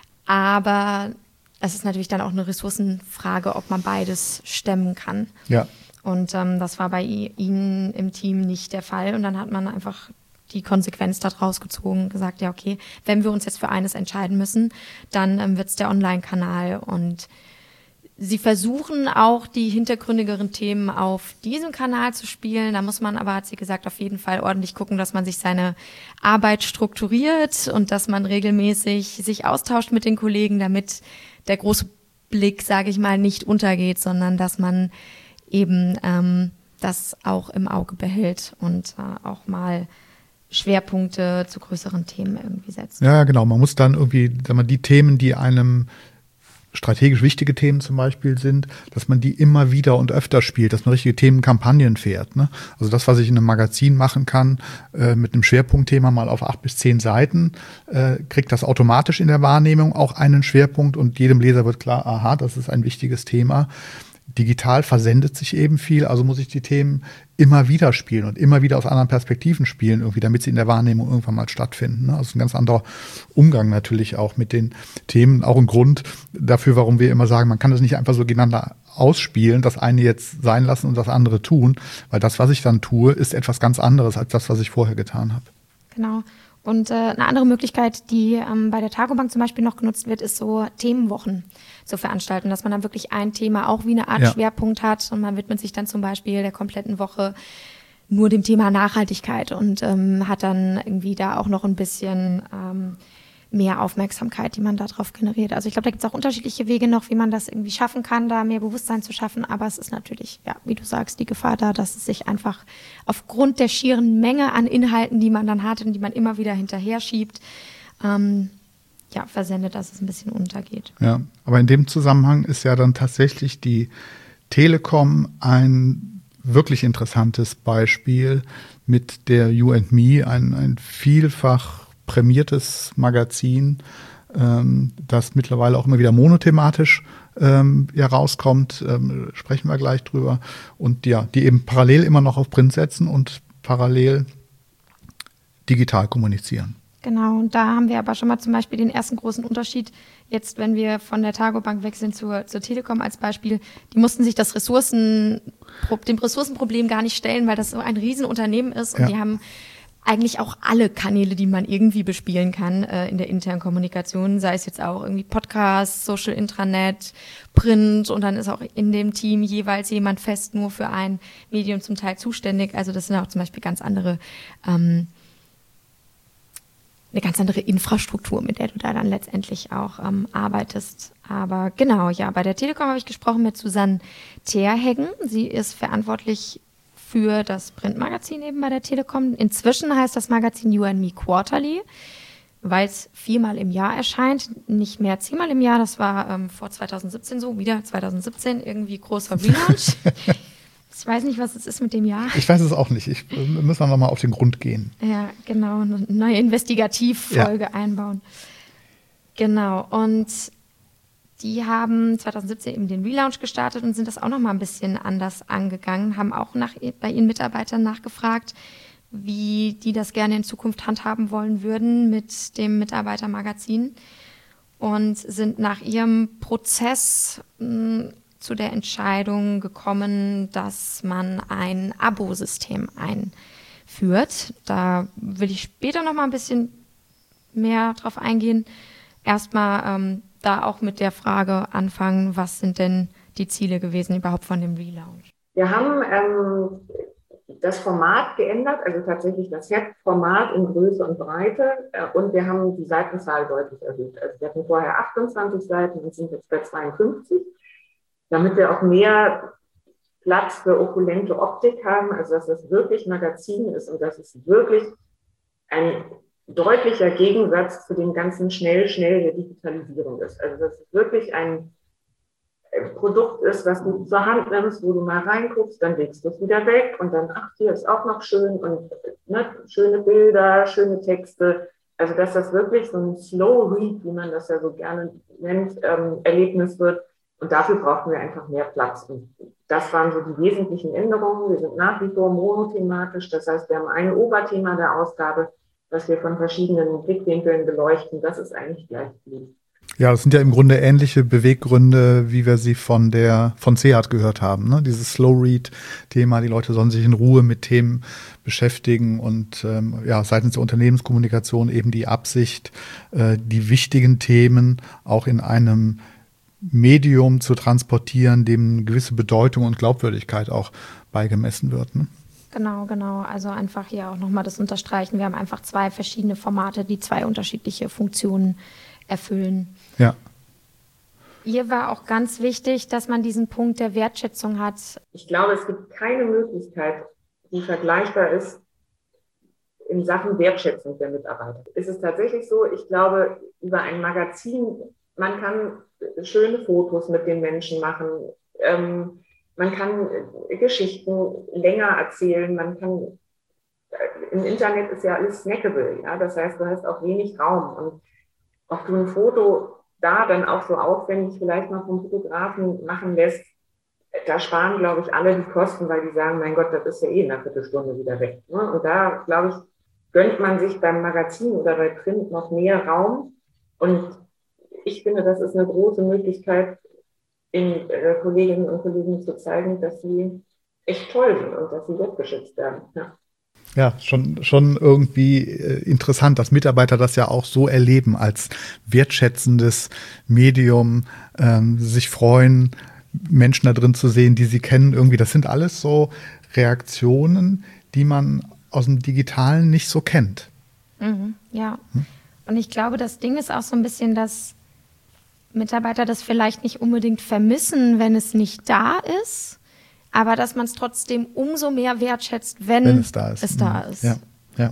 aber es ist natürlich dann auch eine Ressourcenfrage, ob man beides stemmen kann. Ja. Und ähm, das war bei Ihnen im Team nicht der Fall. Und dann hat man einfach die Konsequenz daraus gezogen und gesagt, ja okay, wenn wir uns jetzt für eines entscheiden müssen, dann ähm, wird es der Online-Kanal. Und Sie versuchen auch die hintergründigeren Themen auf diesem Kanal zu spielen. Da muss man aber, hat sie gesagt, auf jeden Fall ordentlich gucken, dass man sich seine Arbeit strukturiert und dass man regelmäßig sich austauscht mit den Kollegen, damit der große Blick, sage ich mal, nicht untergeht, sondern dass man eben ähm, das auch im Auge behält und äh, auch mal Schwerpunkte zu größeren Themen irgendwie setzt. Ja, genau. Man muss dann irgendwie, sagen wir, die Themen, die einem strategisch wichtige Themen zum Beispiel sind, dass man die immer wieder und öfter spielt, dass man richtige Themenkampagnen fährt. Ne? Also das, was ich in einem Magazin machen kann, äh, mit einem Schwerpunktthema mal auf acht bis zehn Seiten, äh, kriegt das automatisch in der Wahrnehmung auch einen Schwerpunkt und jedem Leser wird klar, aha, das ist ein wichtiges Thema. Digital versendet sich eben viel, also muss ich die Themen immer wieder spielen und immer wieder aus anderen Perspektiven spielen, irgendwie, damit sie in der Wahrnehmung irgendwann mal stattfinden. Ne? Also ein ganz anderer Umgang natürlich auch mit den Themen. Auch ein Grund dafür, warum wir immer sagen, man kann das nicht einfach so gegeneinander ausspielen, das eine jetzt sein lassen und das andere tun, weil das, was ich dann tue, ist etwas ganz anderes als das, was ich vorher getan habe. Genau. Und äh, eine andere Möglichkeit, die ähm, bei der Tagobank zum Beispiel noch genutzt wird, ist so Themenwochen zu veranstalten, dass man dann wirklich ein Thema auch wie eine Art ja. Schwerpunkt hat und man widmet sich dann zum Beispiel der kompletten Woche nur dem Thema Nachhaltigkeit und ähm, hat dann irgendwie da auch noch ein bisschen ähm, mehr Aufmerksamkeit, die man darauf generiert. Also ich glaube, da gibt es auch unterschiedliche Wege noch, wie man das irgendwie schaffen kann, da mehr Bewusstsein zu schaffen. Aber es ist natürlich, ja, wie du sagst, die Gefahr da, dass es sich einfach aufgrund der schieren Menge an Inhalten, die man dann hat und die man immer wieder hinterher schiebt, ähm, ja, versendet, dass es ein bisschen untergeht. Ja, aber in dem Zusammenhang ist ja dann tatsächlich die Telekom ein wirklich interessantes Beispiel mit der You and Me, ein, ein vielfach prämiertes Magazin, ähm, das mittlerweile auch immer wieder monothematisch ähm, ja, rauskommt, ähm, sprechen wir gleich drüber. Und ja, die eben parallel immer noch auf Print setzen und parallel digital kommunizieren. Genau, und da haben wir aber schon mal zum Beispiel den ersten großen Unterschied. Jetzt, wenn wir von der Tagobank wechseln zur, zur Telekom als Beispiel, die mussten sich das Ressourcen, dem Ressourcenproblem gar nicht stellen, weil das so ein Riesenunternehmen ist und ja. die haben eigentlich auch alle Kanäle, die man irgendwie bespielen kann äh, in der internen Kommunikation, sei es jetzt auch irgendwie Podcasts, Social Intranet, Print und dann ist auch in dem Team jeweils jemand fest nur für ein Medium zum Teil zuständig. Also das sind auch zum Beispiel ganz andere, ähm, eine ganz andere Infrastruktur, mit der du da dann letztendlich auch ähm, arbeitest. Aber genau, ja, bei der Telekom habe ich gesprochen mit Susanne Terheggen. Sie ist verantwortlich für das Printmagazin eben bei der Telekom. Inzwischen heißt das Magazin You and Me Quarterly, weil es viermal im Jahr erscheint, nicht mehr zehnmal im Jahr. Das war ähm, vor zwanzig siebzehn so, wieder zwanzig siebzehn, irgendwie großer Relaunch. Ich weiß nicht, was es ist mit dem Jahr. Ich weiß es auch nicht. Ich äh, müssen wir nochmal auf den Grund gehen. Ja, genau. Eine neue Investigativfolge ja. einbauen. Genau. Und die haben zwanzig siebzehn eben den Relaunch gestartet und sind das auch nochmal ein bisschen anders angegangen, haben auch nach, bei ihren Mitarbeitern nachgefragt, wie die das gerne in Zukunft handhaben wollen würden mit dem Mitarbeitermagazin und sind nach ihrem Prozess mh, zu der Entscheidung gekommen, dass man ein Abo-System einführt. Da will ich später noch mal ein bisschen mehr drauf eingehen. Erstmal ähm, da auch mit der Frage anfangen, was sind denn die Ziele gewesen überhaupt von dem Relaunch? Wir haben ähm, das Format geändert, also tatsächlich das Heftformat in Größe und Breite äh, und wir haben die Seitenzahl deutlich erhöht. Also wir hatten vorher achtundzwanzig Seiten und sind jetzt bei zweiundfünfzig. Damit wir auch mehr Platz für opulente Optik haben, also dass das wirklich Magazin ist und dass es wirklich ein deutlicher Gegensatz zu dem ganzen schnell, schnell der Digitalisierung ist. Also dass es wirklich ein Produkt ist, was du zur Hand nimmst, wo du mal reinguckst, dann legst du es wieder weg und dann, ach, hier ist auch noch schön und ne, schöne Bilder, schöne Texte. Also dass das wirklich so ein Slow Read, wie man das ja so gerne nennt, ähm, Erlebnis wird. Und dafür brauchten wir einfach mehr Platz. Und das waren so die wesentlichen Änderungen. Wir sind nach wie vor monothematisch. Das heißt, wir haben ein Oberthema der Ausgabe, das wir von verschiedenen Blickwinkeln beleuchten. Das ist eigentlich gleich geblieben. Ja, das sind ja im Grunde ähnliche Beweggründe, wie wir sie von der von Seat gehört haben. Ne? Dieses Slow-Read-Thema, die Leute sollen sich in Ruhe mit Themen beschäftigen und ähm, ja, seitens der Unternehmenskommunikation eben die Absicht, äh, die wichtigen Themen auch in einem Medium zu transportieren, dem eine gewisse Bedeutung und Glaubwürdigkeit auch beigemessen wird. Ne? Genau, genau. Also einfach hier auch nochmal das unterstreichen. Wir haben einfach zwei verschiedene Formate, die zwei unterschiedliche Funktionen erfüllen. Ja. Hier war auch ganz wichtig, dass man diesen Punkt der Wertschätzung hat. Ich glaube, es gibt keine Möglichkeit, die vergleichbar ist in Sachen Wertschätzung der Mitarbeiter. Es ist tatsächlich so, ich glaube, über ein Magazin, man kann schöne Fotos mit den Menschen machen, ähm, man kann Geschichten länger erzählen, man kann, im Internet ist ja alles snackable, ja, das heißt, du hast auch wenig Raum und ob du ein Foto da dann auch so aufwendig vielleicht mal vom Fotografen machen lässt, da sparen, glaube ich, alle die Kosten, weil die sagen, mein Gott, das ist ja eh in einer Viertelstunde wieder weg. Ne? Und da, glaube ich, gönnt man sich beim Magazin oder bei Print noch mehr Raum. Und ich finde, das ist eine große Möglichkeit, den äh, Kolleginnen und Kollegen zu zeigen, dass sie echt toll sind und dass sie wertgeschätzt werden. Ja. Ja, schon, schon irgendwie äh, interessant, dass Mitarbeiter das ja auch so erleben als wertschätzendes Medium, ähm, sich freuen, Menschen da drin zu sehen, die sie kennen. Irgendwie, das sind alles so Reaktionen, die man aus dem Digitalen nicht so kennt. Mhm, ja. Hm? Und ich glaube, das Ding ist auch so ein bisschen, dass Mitarbeiter das vielleicht nicht unbedingt vermissen, wenn es nicht da ist. Aber dass man es trotzdem umso mehr wertschätzt, wenn, wenn es da ist. Es da ist. Ja, ja.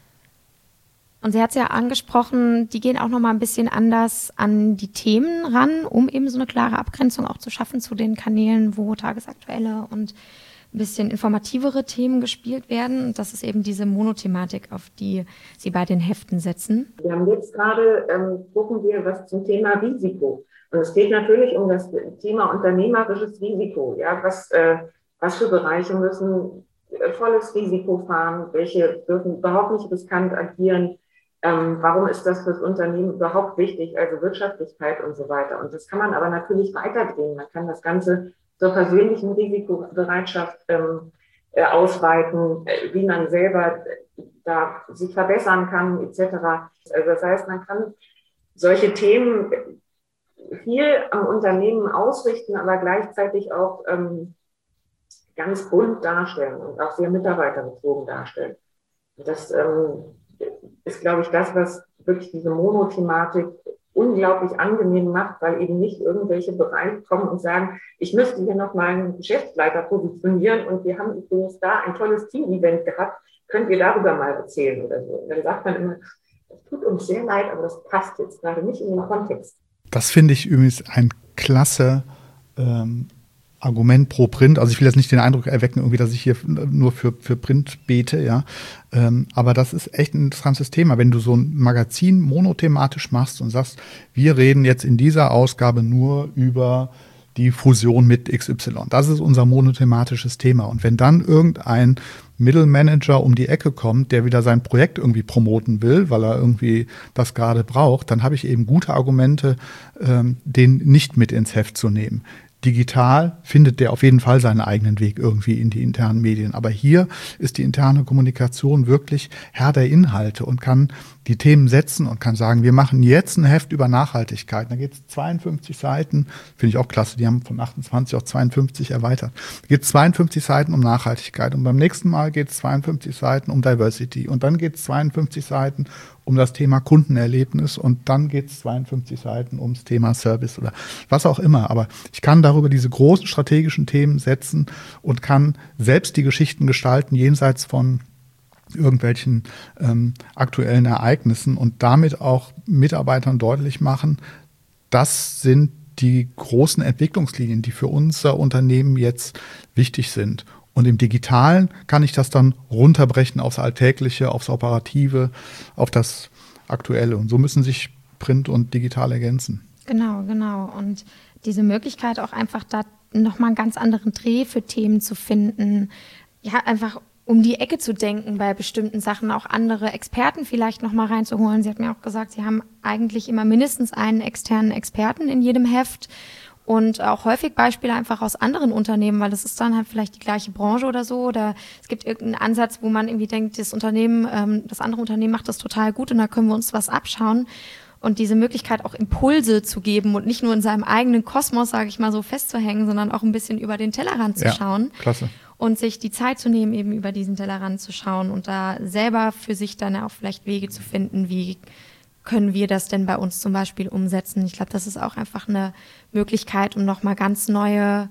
Und sie hat es ja angesprochen, die gehen auch noch mal ein bisschen anders an die Themen ran, um eben so eine klare Abgrenzung auch zu schaffen zu den Kanälen, wo tagesaktuelle und ein bisschen informativere Themen gespielt werden. Und das ist eben diese Monothematik, auf die sie bei den Heften setzen. Wir haben jetzt gerade, ähm, gucken wir was zum Thema Risiko. Und es geht natürlich um das Thema unternehmerisches Risiko. Ja, was, äh, was für Bereiche müssen äh, volles Risiko fahren? Welche dürfen überhaupt nicht riskant agieren? Ähm, warum ist das für das Unternehmen überhaupt wichtig? Also Wirtschaftlichkeit und so weiter. Und das kann man aber natürlich weiterdrehen. Man kann das Ganze zur persönlichen Risikobereitschaft ähm, äh, ausweiten, äh, wie man selber äh, da sich verbessern kann, et cetera. Also das heißt, man kann solche Themen viel am Unternehmen ausrichten, aber gleichzeitig auch ähm, ganz bunt darstellen und auch sehr mitarbeiterbezogen darstellen. Und das ähm, ist, glaube ich, das, was wirklich diese Monothematik unglaublich angenehm macht, weil eben nicht irgendwelche Bereiche kommen und sagen, ich müsste hier noch mal einen Geschäftsleiter positionieren und wir haben übrigens da ein tolles Team-Event gehabt, könnt ihr darüber mal erzählen oder so. Und dann sagt man immer, das tut uns sehr leid, aber das passt jetzt gerade nicht in den Kontext. Das finde ich übrigens ein klasse ähm, Argument pro Print. Also ich will jetzt nicht den Eindruck erwecken, irgendwie, dass ich hier nur für, für Print bete, ja. Ähm, aber das ist echt ein interessantes Thema. Wenn du so ein Magazin monothematisch machst und sagst, wir reden jetzt in dieser Ausgabe nur über die Fusion mit X Y. Das ist unser monothematisches Thema. Und wenn dann irgendein Mittelmanager um die Ecke kommt, der wieder sein Projekt irgendwie promoten will, weil er irgendwie das gerade braucht, dann habe ich eben gute Argumente, ähm, den nicht mit ins Heft zu nehmen. Digital findet der auf jeden Fall seinen eigenen Weg irgendwie in die internen Medien. Aber hier ist die interne Kommunikation wirklich Herr der Inhalte und kann die Themen setzen und kann sagen, wir machen jetzt ein Heft über Nachhaltigkeit. Da geht es zweiundfünfzig Seiten, finde ich auch klasse, die haben von achtundzwanzig auf zweiundfünfzig erweitert. Da geht es zweiundfünfzig Seiten um Nachhaltigkeit und beim nächsten Mal geht es zweiundfünfzig Seiten um Diversity und dann geht es zweiundfünfzig Seiten um das Thema Kundenerlebnis und dann geht es zweiundfünfzig Seiten ums Thema Service oder was auch immer. Aber ich kann darüber diese großen strategischen Themen setzen und kann selbst die Geschichten gestalten, jenseits von irgendwelchen ähm, aktuellen Ereignissen und damit auch Mitarbeitern deutlich machen, das sind die großen Entwicklungslinien, die für unser Unternehmen jetzt wichtig sind. Und im Digitalen kann ich das dann runterbrechen aufs Alltägliche, aufs Operative, auf das Aktuelle. Und so müssen sich Print und Digital ergänzen. Genau, genau. Und diese Möglichkeit auch einfach da nochmal einen ganz anderen Dreh für Themen zu finden, ja, einfach um die Ecke zu denken bei bestimmten Sachen, auch andere Experten vielleicht nochmal reinzuholen. Sie hat mir auch gesagt, Sie haben eigentlich immer mindestens einen externen Experten in jedem Heft. Und auch häufig Beispiele einfach aus anderen Unternehmen, weil das ist dann halt vielleicht die gleiche Branche oder so. Oder es gibt irgendeinen Ansatz, wo man irgendwie denkt, das Unternehmen, ähm, das andere Unternehmen macht das total gut und da können wir uns was abschauen. Und diese Möglichkeit auch Impulse zu geben und nicht nur in seinem eigenen Kosmos, sage ich mal so, festzuhängen, sondern auch ein bisschen über den Tellerrand zu ja, schauen. Klasse. Und sich die Zeit zu nehmen, eben über diesen Tellerrand zu schauen und da selber für sich dann auch vielleicht Wege zu finden, wie können wir das denn bei uns zum Beispiel umsetzen. Ich glaube, das ist auch einfach eine Möglichkeit, um nochmal ganz neue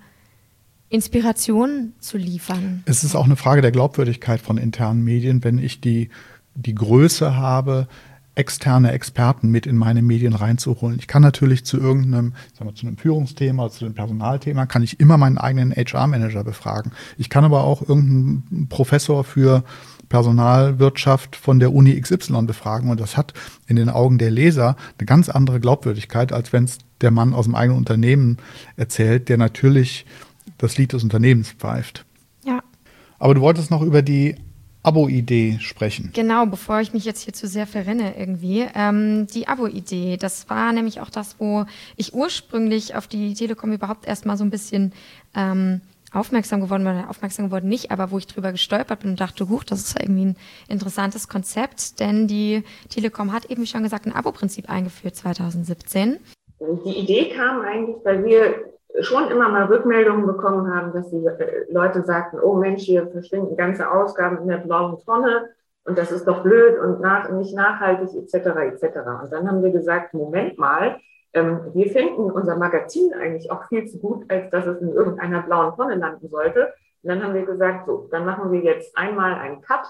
Inspirationen zu liefern. Es ist auch eine Frage der Glaubwürdigkeit von internen Medien, wenn ich die, die Größe habe, externe Experten mit in meine Medien reinzuholen. Ich kann natürlich zu irgendeinem, sagen wir, zu einem Führungsthema oder zu einem Personalthema, kann ich immer meinen eigenen H R-Manager befragen. Ich kann aber auch irgendeinen Professor für Personalwirtschaft von der Uni X Y befragen und das hat in den Augen der Leser eine ganz andere Glaubwürdigkeit, als wenn es der Mann aus dem eigenen Unternehmen erzählt, der natürlich das Lied des Unternehmens pfeift. Ja. Aber du wolltest noch über die Abo-Idee sprechen. Genau, bevor ich mich jetzt hier zu sehr verrenne irgendwie. Ähm, die Abo-Idee, das war nämlich auch das, wo ich ursprünglich auf die Telekom überhaupt erstmal so ein bisschen ähm, aufmerksam geworden bin, aufmerksam geworden nicht, aber wo ich drüber gestolpert bin und dachte, huch, das ist irgendwie ein interessantes Konzept, denn die Telekom hat eben, wie schon gesagt, ein Abo-Prinzip eingeführt zwanzig siebzehn. Die Idee kam eigentlich, weil wir schon immer mal Rückmeldungen bekommen haben, dass die Leute sagten, oh Mensch, hier verschwinden ganze Ausgaben in der blauen Tonne und das ist doch blöd und nach, nicht nachhaltig et cetera et cetera. Und dann haben wir gesagt, Moment mal, ähm, wir finden unser Magazin eigentlich auch viel zu gut, als dass es in irgendeiner blauen Tonne landen sollte. Und dann haben wir gesagt, so, dann machen wir jetzt einmal einen Cut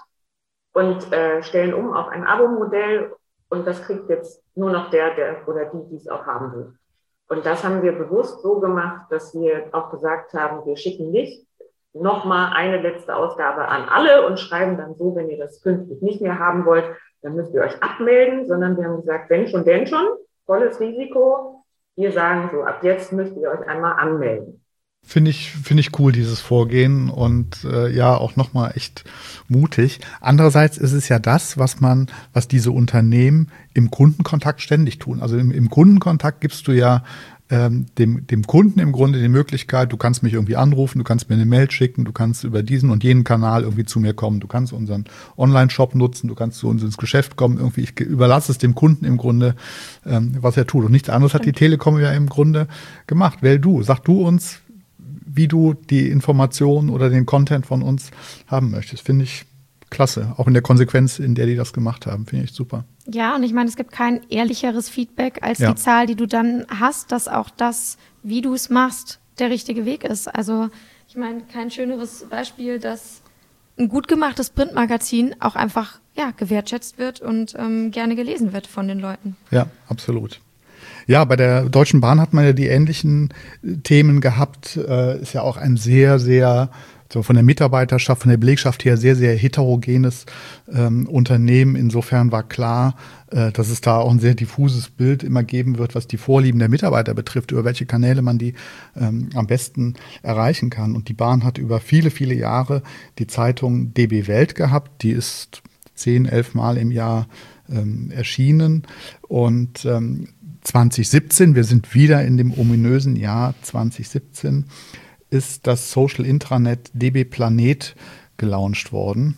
und äh, stellen um auf ein Abo-Modell und das kriegt jetzt nur noch der, der oder die, die es auch haben will. Und das haben wir bewusst so gemacht, dass wir auch gesagt haben, wir schicken nicht nochmal eine letzte Ausgabe an alle und schreiben dann so, wenn ihr das künftig nicht mehr haben wollt, dann müsst ihr euch abmelden, sondern wir haben gesagt, wenn schon, denn schon, volles Risiko. Wir sagen so, ab jetzt müsst ihr euch einmal anmelden. Finde ich, finde ich cool, dieses Vorgehen und äh, ja, auch nochmal echt mutig. Andererseits ist es ja das, was man, was diese Unternehmen im Kundenkontakt ständig tun. Also im, im Kundenkontakt gibst du ja ähm, dem, dem Kunden im Grunde die Möglichkeit, du kannst mich irgendwie anrufen, du kannst mir eine Mail schicken, du kannst über diesen und jenen Kanal irgendwie zu mir kommen, du kannst unseren Online-Shop nutzen, du kannst zu uns ins Geschäft kommen, irgendwie, ich überlasse es dem Kunden im Grunde, ähm, was er tut. Und nichts anderes hat die Telekom ja im Grunde gemacht. Wähl du, sag du uns, wie du die Informationen oder den Content von uns haben möchtest. Finde ich klasse. Auch in der Konsequenz, in der die das gemacht haben. Finde ich super. Ja, und ich meine, es gibt kein ehrlicheres Feedback als ja. die Zahl, die du dann hast, dass auch das, wie du es machst, der richtige Weg ist. Also ich meine, kein schöneres Beispiel, dass ein gut gemachtes Printmagazin auch einfach ja, gewertschätzt wird und ähm, gerne gelesen wird von den Leuten. Ja, absolut. Ja, bei der Deutschen Bahn hat man ja die ähnlichen Themen gehabt. Äh, ist ja auch ein sehr, sehr, so von der Mitarbeiterschaft, von der Belegschaft her sehr, sehr heterogenes ähm, Unternehmen. Insofern war klar, äh, dass es da auch ein sehr diffuses Bild immer geben wird, was die Vorlieben der Mitarbeiter betrifft, über welche Kanäle man die ähm, am besten erreichen kann. Und die Bahn hat über viele, viele Jahre die Zeitung D B Welt gehabt. Die ist zehn, elf Mal im Jahr ähm, erschienen. Und ähm, zwanzig siebzehn, wir sind wieder in dem ominösen Jahr zwanzig siebzehn, ist das Social Intranet D B Planet gelauncht worden.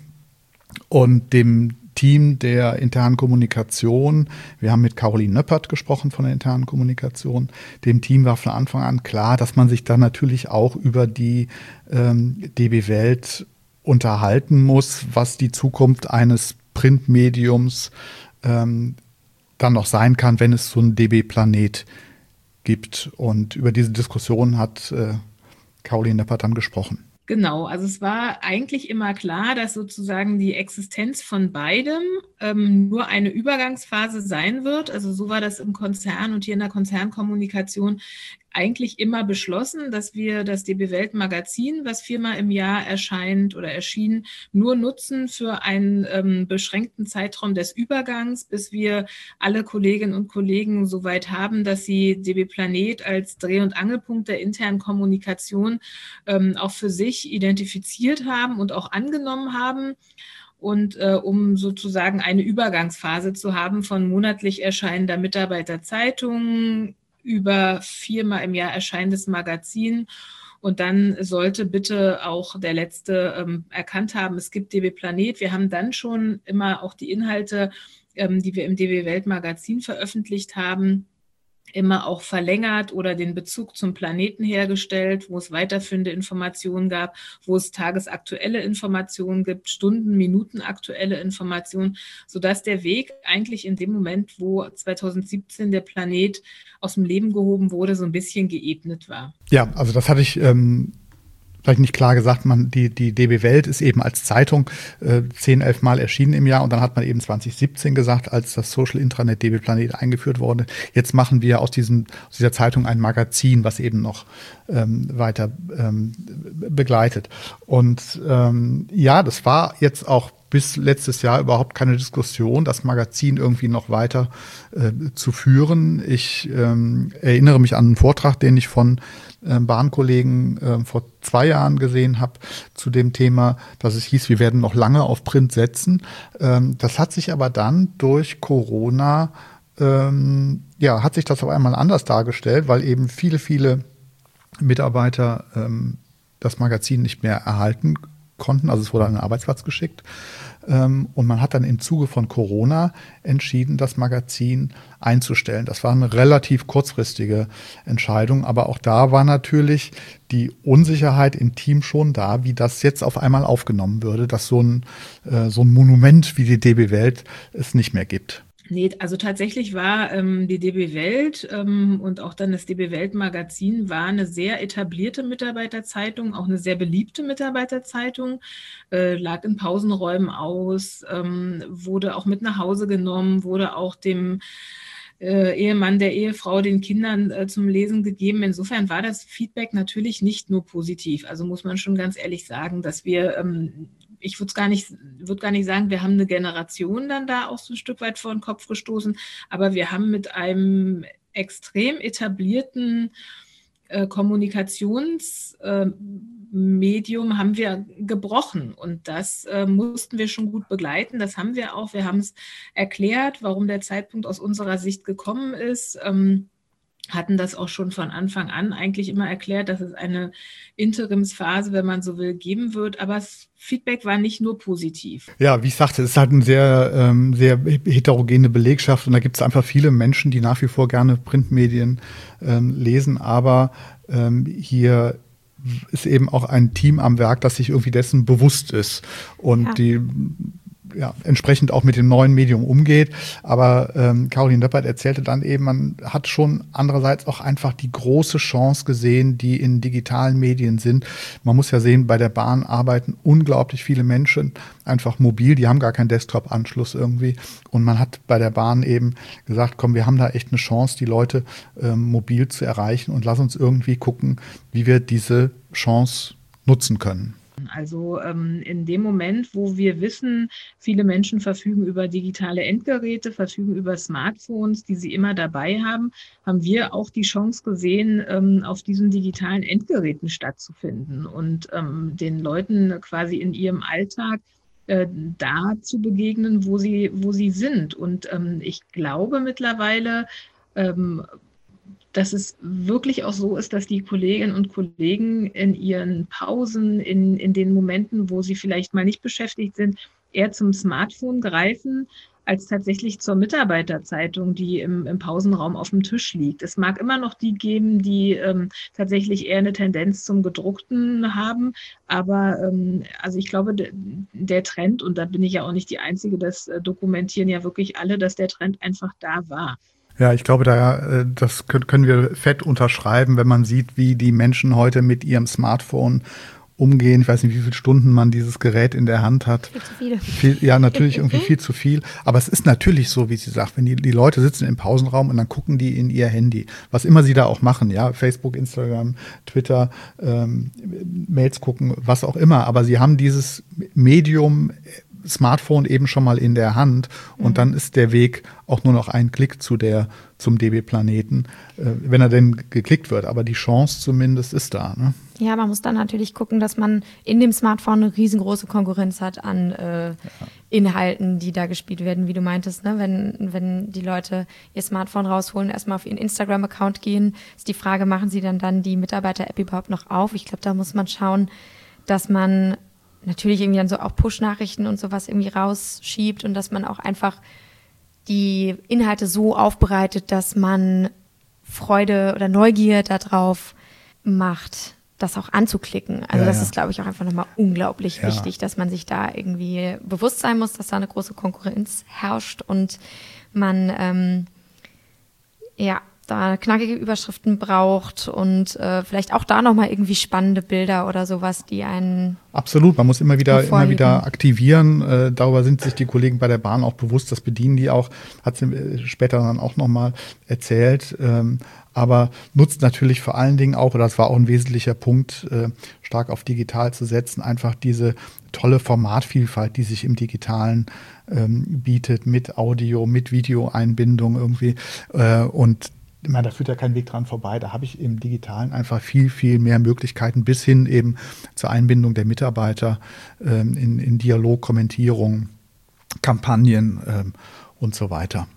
Und dem Team der internen Kommunikation, wir haben mit Caroline Nöppert gesprochen von der internen Kommunikation, dem Team war von Anfang an klar, dass man sich da natürlich auch über die ähm, D B Welt unterhalten muss, was die Zukunft eines Printmediums ähm, dann noch sein kann, wenn es so einen D B Planet gibt. Und über diese Diskussion hat äh, Caroline Nöppert dann gesprochen. Genau, also es war eigentlich immer klar, dass sozusagen die Existenz von beidem ähm, nur eine Übergangsphase sein wird. Also so war das im Konzern und hier in der Konzernkommunikation eigentlich immer beschlossen, dass wir das D B Welt Magazin, was viermal im Jahr erscheint oder erschien, nur nutzen für einen ähm, beschränkten Zeitraum des Übergangs, bis wir alle Kolleginnen und Kollegen so weit haben, dass sie D B Planet als Dreh- und Angelpunkt der internen Kommunikation ähm, auch für sich identifiziert haben und auch angenommen haben. Und äh, um sozusagen eine Übergangsphase zu haben von monatlich erscheinender Mitarbeiterzeitung über viermal im Jahr erscheinendes Magazin. Und dann sollte bitte auch der Letzte ähm, erkannt haben, es gibt D B Planet. Wir haben dann schon immer auch die Inhalte, ähm, die wir im D B Welt Magazin veröffentlicht haben, immer auch verlängert oder den Bezug zum Planeten hergestellt, wo es weiterführende Informationen gab, wo es tagesaktuelle Informationen gibt, Stunden-, Minuten-aktuelle Informationen, sodass der Weg eigentlich in dem Moment, wo zwanzig siebzehn der Planet aus dem Leben gehoben wurde, so ein bisschen geebnet war. Ja, also das hatte ich ähm vielleicht nicht klar gesagt, man, die, die D B Welt ist eben als Zeitung äh, zehn, elf Mal erschienen im Jahr und dann hat man eben zwanzig siebzehn gesagt, als das Social Intranet D B Planet eingeführt wurde. Jetzt machen wir aus, diesem, aus dieser Zeitung ein Magazin, was eben noch ähm, weiter ähm, begleitet. Und ähm, ja, das war jetzt auch bis letztes Jahr überhaupt keine Diskussion, das Magazin irgendwie noch weiter äh, zu führen. Ich ähm, erinnere mich an einen Vortrag, den ich von äh, Bahnkollegen äh, vor zwei Jahren gesehen habe zu dem Thema, dass es hieß, wir werden noch lange auf Print setzen. Ähm, das hat sich aber dann durch Corona, ähm, ja, hat sich das auf einmal anders dargestellt, weil eben viele, viele Mitarbeiter ähm, das Magazin nicht mehr erhalten konnten. Also es wurde an den Arbeitsplatz geschickt. Ähm, und man hat dann im Zuge von Corona entschieden, das Magazin einzustellen. Das war eine relativ kurzfristige Entscheidung. Aber auch da war natürlich die Unsicherheit im Team schon da, wie das jetzt auf einmal aufgenommen würde, dass so ein, äh, so ein Monument wie die D B Welt es nicht mehr gibt. Nee, also tatsächlich war ähm, die D B Welt ähm, und auch dann das D B Welt Magazin war eine sehr etablierte Mitarbeiterzeitung, auch eine sehr beliebte Mitarbeiterzeitung, äh, lag in Pausenräumen aus, ähm, wurde auch mit nach Hause genommen, wurde auch dem äh, Ehemann, der Ehefrau, den Kindern äh, zum Lesen gegeben. Insofern war das Feedback natürlich nicht nur positiv. Also muss man schon ganz ehrlich sagen, dass wir ähm, ich würde gar nicht, würde gar nicht sagen, wir haben eine Generation dann da auch so ein Stück weit vor den Kopf gestoßen, aber wir haben mit einem extrem etablierten äh, Kommunikationsmedium äh, haben wir gebrochen und das äh, mussten wir schon gut begleiten. Das haben wir auch. Wir haben es erklärt, warum der Zeitpunkt aus unserer Sicht gekommen ist. Ähm, hatten das auch schon von Anfang an eigentlich immer erklärt, dass es eine Interimsphase, wenn man so will, geben wird. Aber das Feedback war nicht nur positiv. Ja, wie ich sagte, es ist halt eine sehr, ähm, sehr heterogene Belegschaft und da gibt es einfach viele Menschen, die nach wie vor gerne Printmedien ähm, lesen. Aber ähm, hier ist eben auch ein Team am Werk, das sich irgendwie dessen bewusst ist und ja. die ja, entsprechend auch mit dem neuen Medium umgeht. Aber ähm, Caroline Döppert erzählte dann eben, man hat schon andererseits auch einfach die große Chance gesehen, die in digitalen Medien sind. Man muss ja sehen, bei der Bahn arbeiten unglaublich viele Menschen einfach mobil, die haben gar keinen Desktop-Anschluss irgendwie. Und man hat bei der Bahn eben gesagt, komm, wir haben da echt eine Chance, die Leute ähm, mobil zu erreichen und lass uns irgendwie gucken, wie wir diese Chance nutzen können. Also ähm, in dem Moment, wo wir wissen, viele Menschen verfügen über digitale Endgeräte, verfügen über Smartphones, die sie immer dabei haben, haben wir auch die Chance gesehen, ähm, auf diesen digitalen Endgeräten stattzufinden und ähm, den Leuten quasi in ihrem Alltag äh, da zu begegnen, wo sie, wo sie sind. Und ähm, ich glaube mittlerweile, ähm, dass es wirklich auch so ist, dass die Kolleginnen und Kollegen in ihren Pausen, in, in den Momenten, wo sie vielleicht mal nicht beschäftigt sind, eher zum Smartphone greifen, als tatsächlich zur Mitarbeiterzeitung, die im, im Pausenraum auf dem Tisch liegt. Es mag immer noch die geben, die ähm, tatsächlich eher eine Tendenz zum Gedruckten haben, aber ähm, also ich glaube, de, der Trend, und da bin ich ja auch nicht die Einzige, das äh, dokumentieren ja wirklich alle, dass der Trend einfach da war. Ja, ich glaube, da das können wir fett unterschreiben, wenn man sieht, wie die Menschen heute mit ihrem Smartphone umgehen. Ich weiß nicht, wie viele Stunden man dieses Gerät in der Hand hat. Viel zu viele. Viel, ja, natürlich irgendwie viel zu viel. Aber es ist natürlich so, wie sie sagt, wenn die, die Leute sitzen im Pausenraum und dann gucken die in ihr Handy. Was immer sie da auch machen, ja, Facebook, Instagram, Twitter, ähm, Mails gucken, was auch immer. Aber sie haben dieses Medium Smartphone eben schon mal in der Hand und mhm. dann ist der Weg auch nur noch ein Klick zu der, zum D B-Planeten, äh, wenn er denn geklickt wird. Aber die Chance zumindest ist da. Ne? Ja, man muss dann natürlich gucken, dass man in dem Smartphone eine riesengroße Konkurrenz hat an äh, ja. Inhalten, die da gespielt werden, wie du meintest. Ne? Wenn, wenn die Leute ihr Smartphone rausholen, erstmal auf ihren Instagram-Account gehen, ist die Frage, machen sie dann dann die Mitarbeiter-App überhaupt noch auf? Ich glaube, da muss man schauen, dass man natürlich irgendwie dann so auch Push-Nachrichten und sowas irgendwie rausschiebt und dass man auch einfach die Inhalte so aufbereitet, dass man Freude oder Neugier darauf macht, das auch anzuklicken. Also ja, das ja. ist, glaube ich, auch einfach nochmal unglaublich ja. wichtig, dass man sich da irgendwie bewusst sein muss, dass da eine große Konkurrenz herrscht und man ähm, ja da knackige Überschriften braucht und äh, vielleicht auch da nochmal irgendwie spannende Bilder oder sowas, die einen Absolut, man muss immer wieder, hervorheben. immer wieder aktivieren. Äh, darüber sind sich die Kollegen bei der Bahn auch bewusst, das bedienen die auch, hat sie später dann auch nochmal erzählt. Ähm, aber nutzt natürlich vor allen Dingen auch, oder das war auch ein wesentlicher Punkt, äh, stark auf digital zu setzen, einfach diese tolle Formatvielfalt, die sich im Digitalen ähm, bietet, mit Audio, mit Videoeinbindung irgendwie. Äh, und ich meine, da führt ja kein Weg dran vorbei. Da habe ich im Digitalen einfach viel, viel mehr Möglichkeiten bis hin eben zur Einbindung der Mitarbeiter ähm, in, in Dialog, Kommentierung, Kampagnen ähm, und so weiter.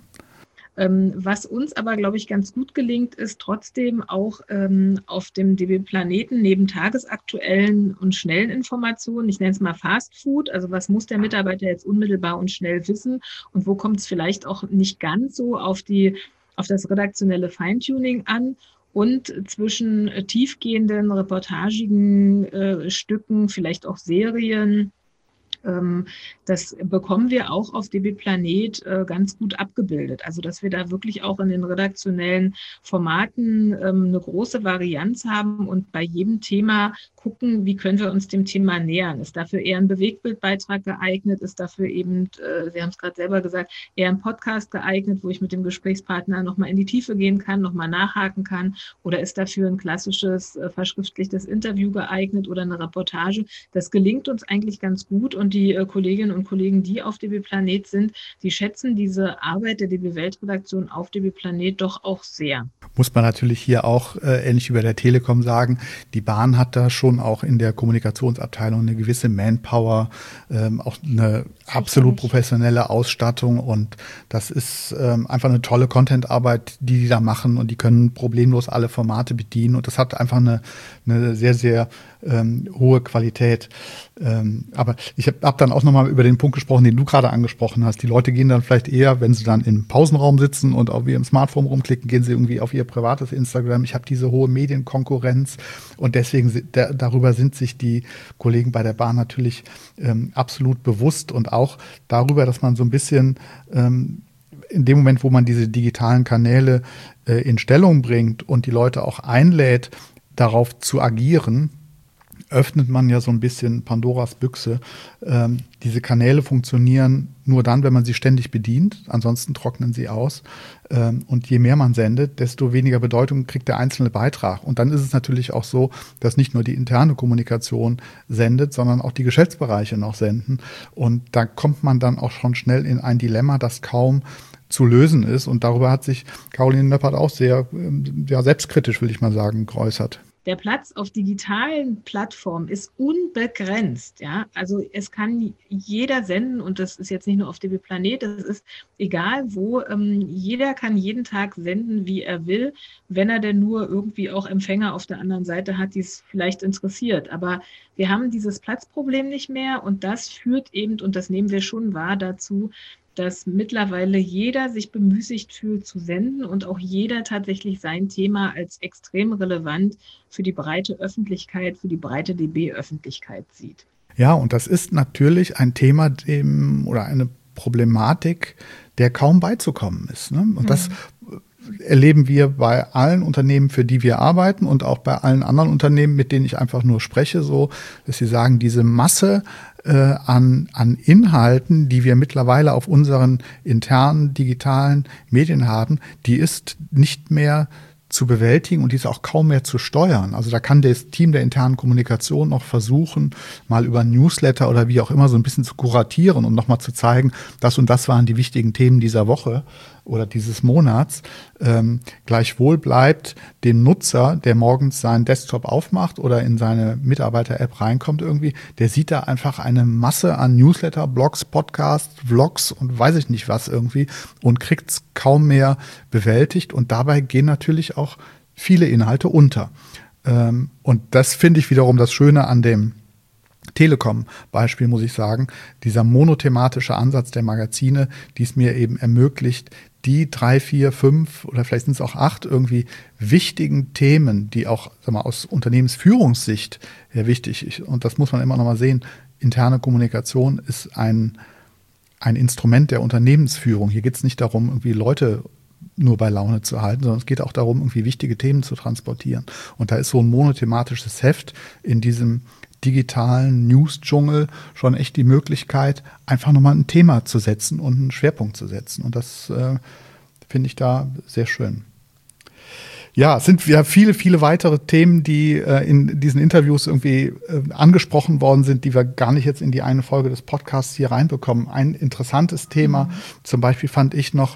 Ähm, was uns aber, glaube ich, ganz gut gelingt, ist trotzdem auch ähm, auf dem D B Planeten neben tagesaktuellen und schnellen Informationen, ich nenne es mal Fast Food, also was muss der Mitarbeiter jetzt unmittelbar und schnell wissen und wo kommt es vielleicht auch nicht ganz so auf die auf das redaktionelle Feintuning an und zwischen äh, tiefgehenden, reportagigen äh, Stücken, vielleicht auch Serien. Ähm, das bekommen wir auch auf D B Planet äh, ganz gut abgebildet. Also dass wir da wirklich auch in den redaktionellen Formaten ähm, eine große Varianz haben und bei jedem Thema gucken, wie können wir uns dem Thema nähern. Ist dafür eher ein Bewegtbildbeitrag geeignet? Ist dafür eben, äh, Sie haben es gerade selber gesagt, eher ein Podcast geeignet, wo ich mit dem Gesprächspartner nochmal in die Tiefe gehen kann, nochmal nachhaken kann? Oder ist dafür ein klassisches, äh, verschriftlichtes Interview geeignet oder eine Reportage? Das gelingt uns eigentlich ganz gut und die äh, Kolleginnen und Kollegen, die auf D B Planet sind, die schätzen diese Arbeit der D B Weltredaktion auf D B Planet doch auch sehr. Muss man natürlich hier auch äh, ähnlich wie bei der Telekom sagen, die Bahn hat da schon auch in der Kommunikationsabteilung eine gewisse Manpower, ähm, auch eine absolut professionelle Ausstattung und das ist ähm, einfach eine tolle Content-Arbeit, die die da machen und die können problemlos alle Formate bedienen und das hat einfach eine, eine sehr, sehr ähm, hohe Qualität. Ähm, aber ich habe hab dann auch nochmal über den Punkt gesprochen, den du gerade angesprochen hast. Die Leute gehen dann vielleicht eher, wenn sie dann im Pausenraum sitzen und auf ihrem Smartphone rumklicken, gehen sie irgendwie auf ihr privates Instagram. Ich habe diese hohe Medienkonkurrenz und deswegen da, darüber sind sich die Kollegen bei der Bahn natürlich ähm, absolut bewusst und auch darüber, dass man so ein bisschen ähm, in dem Moment, wo man diese digitalen Kanäle äh, in Stellung bringt und die Leute auch einlädt, darauf zu agieren, öffnet man ja so ein bisschen Pandoras Büchse. Ähm, diese Kanäle funktionieren nur dann, wenn man sie ständig bedient. Ansonsten trocknen sie aus. Ähm, und je mehr man sendet, desto weniger Bedeutung kriegt der einzelne Beitrag. Und dann ist es natürlich auch so, dass nicht nur die interne Kommunikation sendet, sondern auch die Geschäftsbereiche noch senden. Und da kommt man dann auch schon schnell in ein Dilemma, das kaum zu lösen ist. Und darüber hat sich Caroline Nöppert auch sehr, ja, selbstkritisch, will ich mal sagen, geäußert. Der Platz auf digitalen Plattformen ist unbegrenzt. Ja? Also es kann jeder senden und das ist jetzt nicht nur auf D B Planet, das ist egal wo. Ähm, jeder kann jeden Tag senden, wie er will, wenn er denn nur irgendwie auch Empfänger auf der anderen Seite hat, die es vielleicht interessiert. Aber wir haben dieses Platzproblem nicht mehr und das führt eben, und das nehmen wir schon wahr, dazu, dass mittlerweile jeder sich bemüßigt fühlt zu senden und auch jeder tatsächlich sein Thema als extrem relevant für die breite Öffentlichkeit, für die breite D B-Öffentlichkeit sieht. Ja, und das ist natürlich ein Thema, dem oder eine Problematik, der kaum beizukommen ist. Ne? Und mhm. das erleben wir bei allen Unternehmen, für die wir arbeiten und auch bei allen anderen Unternehmen, mit denen ich einfach nur spreche, so, dass sie sagen, diese Masse äh, an, an Inhalten, die wir mittlerweile auf unseren internen digitalen Medien haben, die ist nicht mehr zu bewältigen und die ist auch kaum mehr zu steuern. Also da kann das Team der internen Kommunikation noch versuchen, mal über Newsletter oder wie auch immer so ein bisschen zu kuratieren und nochmal zu zeigen, das und das waren die wichtigen Themen dieser Woche oder dieses Monats. Ähm, gleichwohl bleibt dem Nutzer, der morgens seinen Desktop aufmacht oder in seine Mitarbeiter-App reinkommt irgendwie, der sieht da einfach eine Masse an Newsletter, Blogs, Podcasts, Vlogs und weiß ich nicht was irgendwie und kriegt es kaum mehr bewältigt und dabei gehen natürlich auch viele Inhalte unter. Ähm, und das finde ich wiederum das Schöne an dem Telekom-Beispiel, muss ich sagen, dieser monothematische Ansatz der Magazine, die es mir eben ermöglicht, die drei, vier, fünf oder vielleicht sind es auch acht irgendwie wichtigen Themen, die auch sag mal, aus Unternehmensführungssicht her wichtig ist. Und das muss man immer noch mal sehen. Interne Kommunikation ist ein, ein Instrument der Unternehmensführung. Hier geht es nicht darum, irgendwie Leute nur bei Laune zu halten, sondern es geht auch darum, irgendwie wichtige Themen zu transportieren. Und da ist so ein monothematisches Heft in diesem digitalen News-Dschungel schon echt die Möglichkeit, einfach nochmal ein Thema zu setzen und einen Schwerpunkt zu setzen. Und das äh, finde ich da sehr schön. Ja, es sind ja viele, viele weitere Themen, die äh, in diesen Interviews irgendwie äh, angesprochen worden sind, die wir gar nicht jetzt in die eine Folge des Podcasts hier reinbekommen. Ein interessantes Thema, mhm. zum Beispiel fand ich noch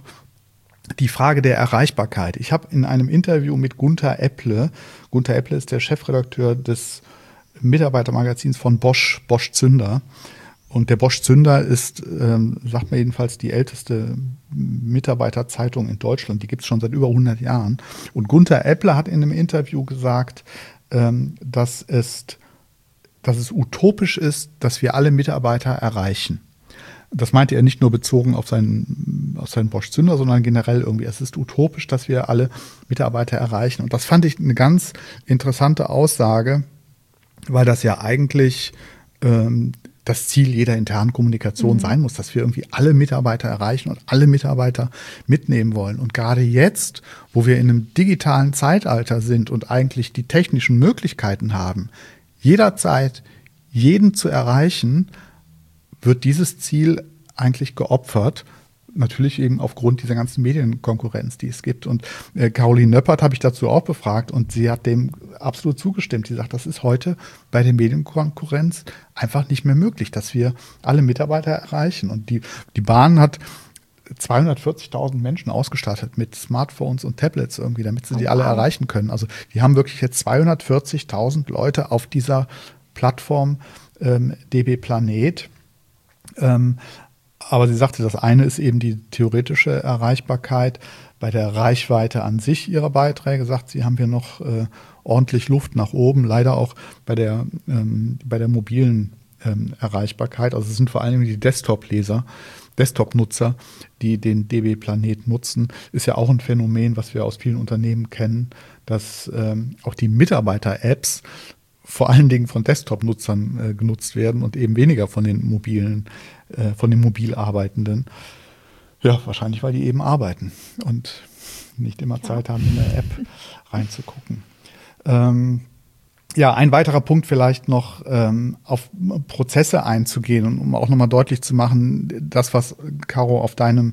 die Frage der Erreichbarkeit. Ich habe in einem Interview mit Gunter Epple, Gunter Epple ist der Chefredakteur des Mitarbeitermagazins von Bosch, Bosch Zünder. Und der Bosch Zünder ist, ähm, sagt man jedenfalls, die älteste Mitarbeiterzeitung in Deutschland. Die gibt es schon seit über hundert Jahren. Und Gunter Epple hat in einem Interview gesagt, ähm, dass es, dass es utopisch ist, dass wir alle Mitarbeiter erreichen. Das meinte er nicht nur bezogen auf seinen, auf seinen Bosch Zünder, sondern generell irgendwie. Es ist utopisch, dass wir alle Mitarbeiter erreichen. Und das fand ich eine ganz interessante Aussage, weil das ja eigentlich ähm, das Ziel jeder internen Kommunikation mhm. sein muss, dass wir irgendwie alle Mitarbeiter erreichen und alle Mitarbeiter mitnehmen wollen. Und gerade jetzt, wo wir in einem digitalen Zeitalter sind und eigentlich die technischen Möglichkeiten haben, jederzeit jeden zu erreichen, wird dieses Ziel eigentlich geopfert. Natürlich eben aufgrund dieser ganzen Medienkonkurrenz, die es gibt. Und äh, Caroline Nöppert habe ich dazu auch befragt und sie hat dem absolut zugestimmt. Sie sagt, das ist heute bei der Medienkonkurrenz einfach nicht mehr möglich, dass wir alle Mitarbeiter erreichen. Und die, die Bahn hat zweihundertvierzigtausend Menschen ausgestattet mit Smartphones und Tablets irgendwie, damit sie die alle erreichen können. Also die haben wirklich jetzt zweihundertvierzigtausend Leute auf dieser Plattform ähm, D B Planet. Ähm, Aber sie sagte, das eine ist eben die theoretische Erreichbarkeit. Bei der Reichweite an sich ihrer Beiträge, sagt sie, haben wir noch äh, ordentlich Luft nach oben. Leider auch bei der, ähm, bei der mobilen ähm, Erreichbarkeit. Also es sind vor allem die Desktop-Leser, Desktop-Nutzer, die den D B Planet nutzen. Ist ja auch ein Phänomen, was wir aus vielen Unternehmen kennen, dass ähm, auch die Mitarbeiter-Apps vor allen Dingen von Desktop-Nutzern äh, genutzt werden und eben weniger von den mobilen, äh, von den mobil Arbeitenden. Ja, wahrscheinlich, weil die eben arbeiten und nicht immer ja. Zeit haben, in eine App reinzugucken. Ähm, ja, ein weiterer Punkt vielleicht noch, ähm, auf Prozesse einzugehen und um auch nochmal deutlich zu machen, das, was, Caro, auf deinem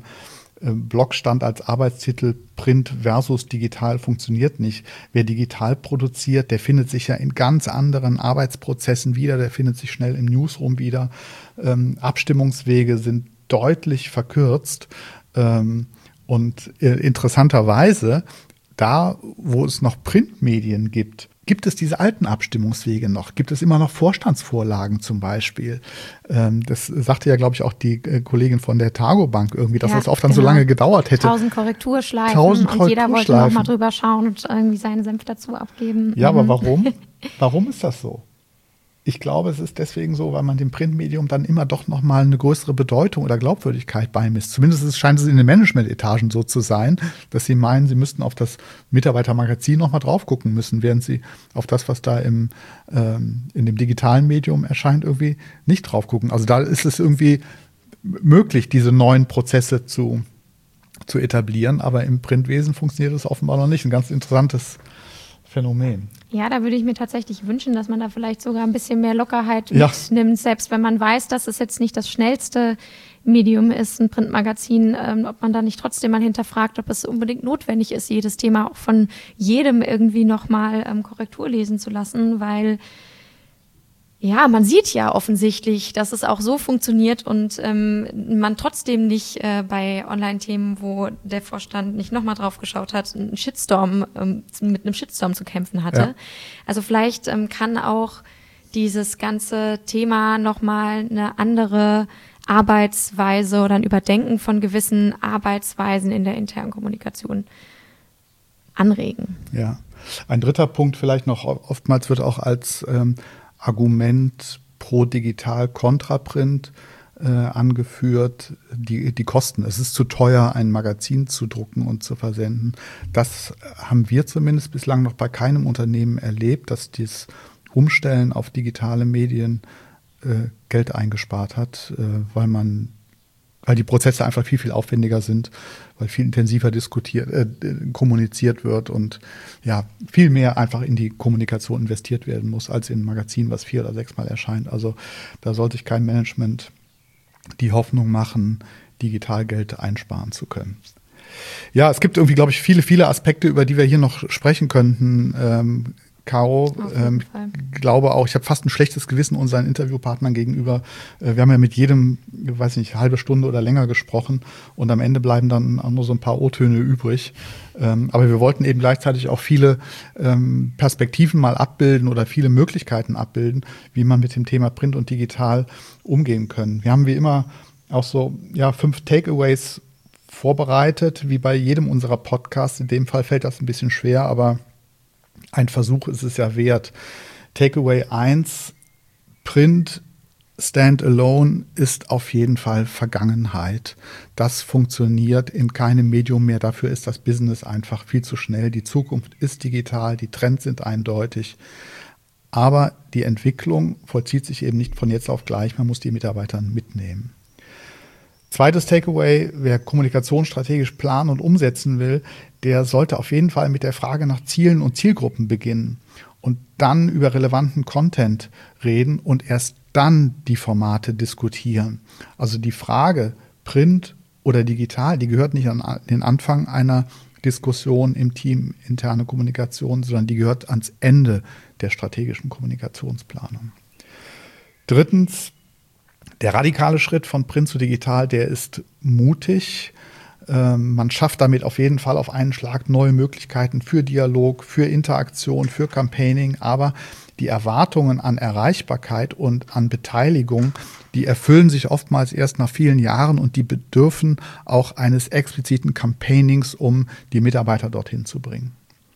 Blog stand als Arbeitstitel Print versus digital funktioniert nicht. Wer digital produziert, der findet sich ja in ganz anderen Arbeitsprozessen wieder, der findet sich schnell im Newsroom wieder. Ähm, Abstimmungswege sind deutlich verkürzt ähm, und äh, interessanterweise, da wo es noch Printmedien gibt, gibt es diese alten Abstimmungswege noch? Gibt es immer noch Vorstandsvorlagen zum Beispiel? Ähm, das sagte ja, glaube ich, auch die äh, Kollegin von der Targobank irgendwie, dass ja, das oft dann genau. so lange gedauert hätte. Tausend Korrekturschleifen Tausend und jeder wollte noch mal drüber schauen und irgendwie seinen Senf dazu abgeben. Ja, mhm. aber warum? Warum ist das so? Ich glaube, es ist deswegen so, weil man dem Printmedium dann immer doch noch mal eine größere Bedeutung oder Glaubwürdigkeit beimisst. Zumindest scheint es in den Management-Etagen so zu sein, dass sie meinen, sie müssten auf das Mitarbeitermagazin noch mal drauf gucken müssen, während sie auf das, was da im, ähm, in dem digitalen Medium erscheint, irgendwie nicht drauf gucken. Also da ist es irgendwie möglich, diese neuen Prozesse zu, zu etablieren, aber im Printwesen funktioniert es offenbar noch nicht. Ein ganz interessantes Phänomen. Ja, da würde ich mir tatsächlich wünschen, dass man da vielleicht sogar ein bisschen mehr Lockerheit ja. mitnimmt, selbst wenn man weiß, dass es jetzt nicht das schnellste Medium ist, ein Printmagazin, ähm, ob man da nicht trotzdem mal hinterfragt, ob es unbedingt notwendig ist, jedes Thema auch von jedem irgendwie nochmal ähm, Korrektur lesen zu lassen, weil ja, man sieht ja offensichtlich, dass es auch so funktioniert und ähm, man trotzdem nicht äh, bei Online-Themen, wo der Vorstand nicht nochmal drauf geschaut hat, einen Shitstorm, ähm, mit einem Shitstorm zu kämpfen hatte. Ja. Also vielleicht ähm, kann auch dieses ganze Thema nochmal eine andere Arbeitsweise oder ein Überdenken von gewissen Arbeitsweisen in der internen Kommunikation anregen. Ja, ein dritter Punkt vielleicht noch, oftmals wird auch als ähm, Argument pro Digital, kontra Print äh, angeführt, die, die Kosten. Es ist zu teuer, ein Magazin zu drucken und zu versenden. Das haben wir zumindest bislang noch bei keinem Unternehmen erlebt, dass das Umstellen auf digitale Medien äh, Geld eingespart hat, äh, weil man weil die Prozesse einfach viel, viel aufwendiger sind, weil viel intensiver diskutiert, äh, kommuniziert wird und ja, viel mehr einfach in die Kommunikation investiert werden muss, als in ein Magazin, was vier oder sechsmal erscheint. Also da sollte sich kein Management die Hoffnung machen, digital Geld einsparen zu können. Ja, es gibt irgendwie, glaube ich, viele, viele Aspekte, über die wir hier noch sprechen könnten. Ähm, Caro, ähm, ich glaube auch, ich habe fast ein schlechtes Gewissen unseren Interviewpartnern gegenüber. Äh, wir haben ja mit jedem, ich weiß nicht, halbe Stunde oder länger gesprochen und am Ende bleiben dann auch nur so ein paar O-Töne übrig. Ähm, aber wir wollten eben gleichzeitig auch viele ähm, Perspektiven mal abbilden oder viele Möglichkeiten abbilden, wie man mit dem Thema Print und Digital umgehen können. Wir haben wie immer auch so ja fünf Takeaways vorbereitet, wie bei jedem unserer Podcasts. In dem Fall fällt das ein bisschen schwer, aber ein Versuch ist es ja wert. Takeaway eins, Print Standalone ist auf jeden Fall Vergangenheit. Das funktioniert in keinem Medium mehr. Dafür ist das Business einfach viel zu schnell. Die Zukunft ist digital, die Trends sind eindeutig. Aber die Entwicklung vollzieht sich eben nicht von jetzt auf gleich. Man muss die Mitarbeiter mitnehmen. Zweites Takeaway, wer Kommunikation strategisch planen und umsetzen will, der sollte auf jeden Fall mit der Frage nach Zielen und Zielgruppen beginnen und dann über relevanten Content reden und erst dann die Formate diskutieren. Also die Frage Print oder digital, die gehört nicht an den Anfang einer Diskussion im Team interne Kommunikation, sondern die gehört ans Ende der strategischen Kommunikationsplanung. Drittens, der radikale Schritt von Print zu digital, der ist mutig. Ähm, man schafft damit auf jeden Fall auf einen Schlag neue Möglichkeiten für Dialog, für Interaktion, für Campaigning. Aber die Erwartungen an Erreichbarkeit und an Beteiligung, die erfüllen sich oftmals erst nach vielen Jahren und die bedürfen auch eines expliziten Campaignings, um die Mitarbeiter dorthin zu bringen.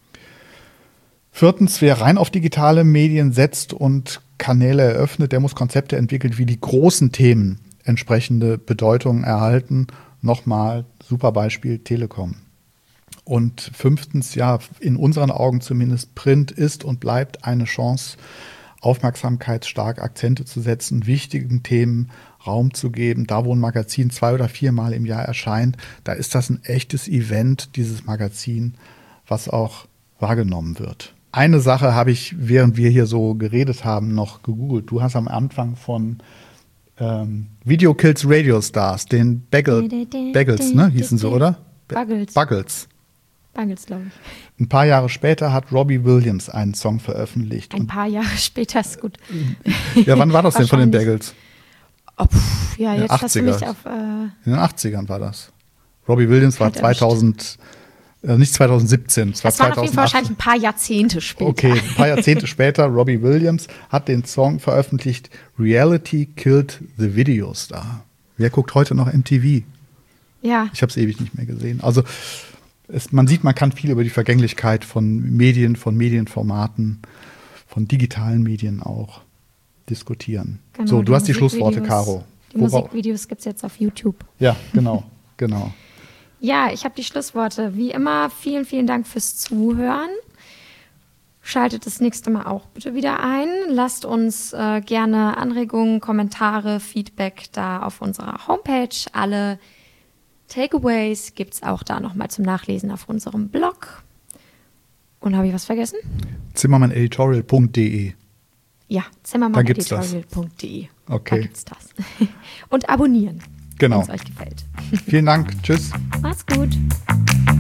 Viertens, wer rein auf digitale Medien setzt und Kanäle eröffnet, der muss Konzepte entwickeln, wie die großen Themen entsprechende Bedeutung erhalten. Nochmal, super Beispiel, Telekom. Und fünftens, ja, in unseren Augen zumindest, Print ist und bleibt eine Chance, aufmerksamkeitsstark Akzente zu setzen, wichtigen Themen Raum zu geben. Da, wo ein Magazin zwei oder viermal im Jahr erscheint, da ist das ein echtes Event, dieses Magazin, was auch wahrgenommen wird. Eine Sache habe ich, während wir hier so geredet haben, noch gegoogelt. Du hast am Anfang von ähm, Video Kills Radio Stars, den Bagel, Bagels, ne, hießen sie, oder? Buggles. Buggles. Buggles, glaube ich. Ein paar Jahre später hat Robbie Williams einen Song veröffentlicht. Ein paar Jahre später ist gut. Ja, wann war das denn von den Bagels? Oh, pff, ja, jetzt hast du mich auf... Äh, In den achtzigern war das. Robbie Williams war zweitausend... Nicht zweitausendsiebzehn, es war das war auf jeden Fall wahrscheinlich ein paar Jahrzehnte später. Okay, ein paar Jahrzehnte später, Robbie Williams hat den Song veröffentlicht, Reality Killed the Video Star. Wer guckt heute noch M T V? Ja. Ich habe es ewig nicht mehr gesehen. Also es, man sieht, man kann viel über die Vergänglichkeit von Medien, von Medienformaten, von digitalen Medien auch diskutieren. Genau, so, du hast die Schlussworte, Caro. Die Wora- Musikvideos gibt es jetzt auf YouTube. Ja, genau, genau. Ja, ich habe die Schlussworte. Wie immer, vielen, vielen Dank fürs Zuhören. Schaltet das nächste Mal auch bitte wieder ein. Lasst uns äh, gerne Anregungen, Kommentare, Feedback da auf unserer Homepage. Alle Takeaways gibt es auch da nochmal zum Nachlesen auf unserem Blog. Und habe ich was vergessen? Zimmermann Editorial Punkt de. Ja, Zimmermann Editorial Punkt de. Okay. Da gibt's das. Und abonnieren. Genau. Wenn es euch gefällt. Vielen Dank. Tschüss. Macht's gut.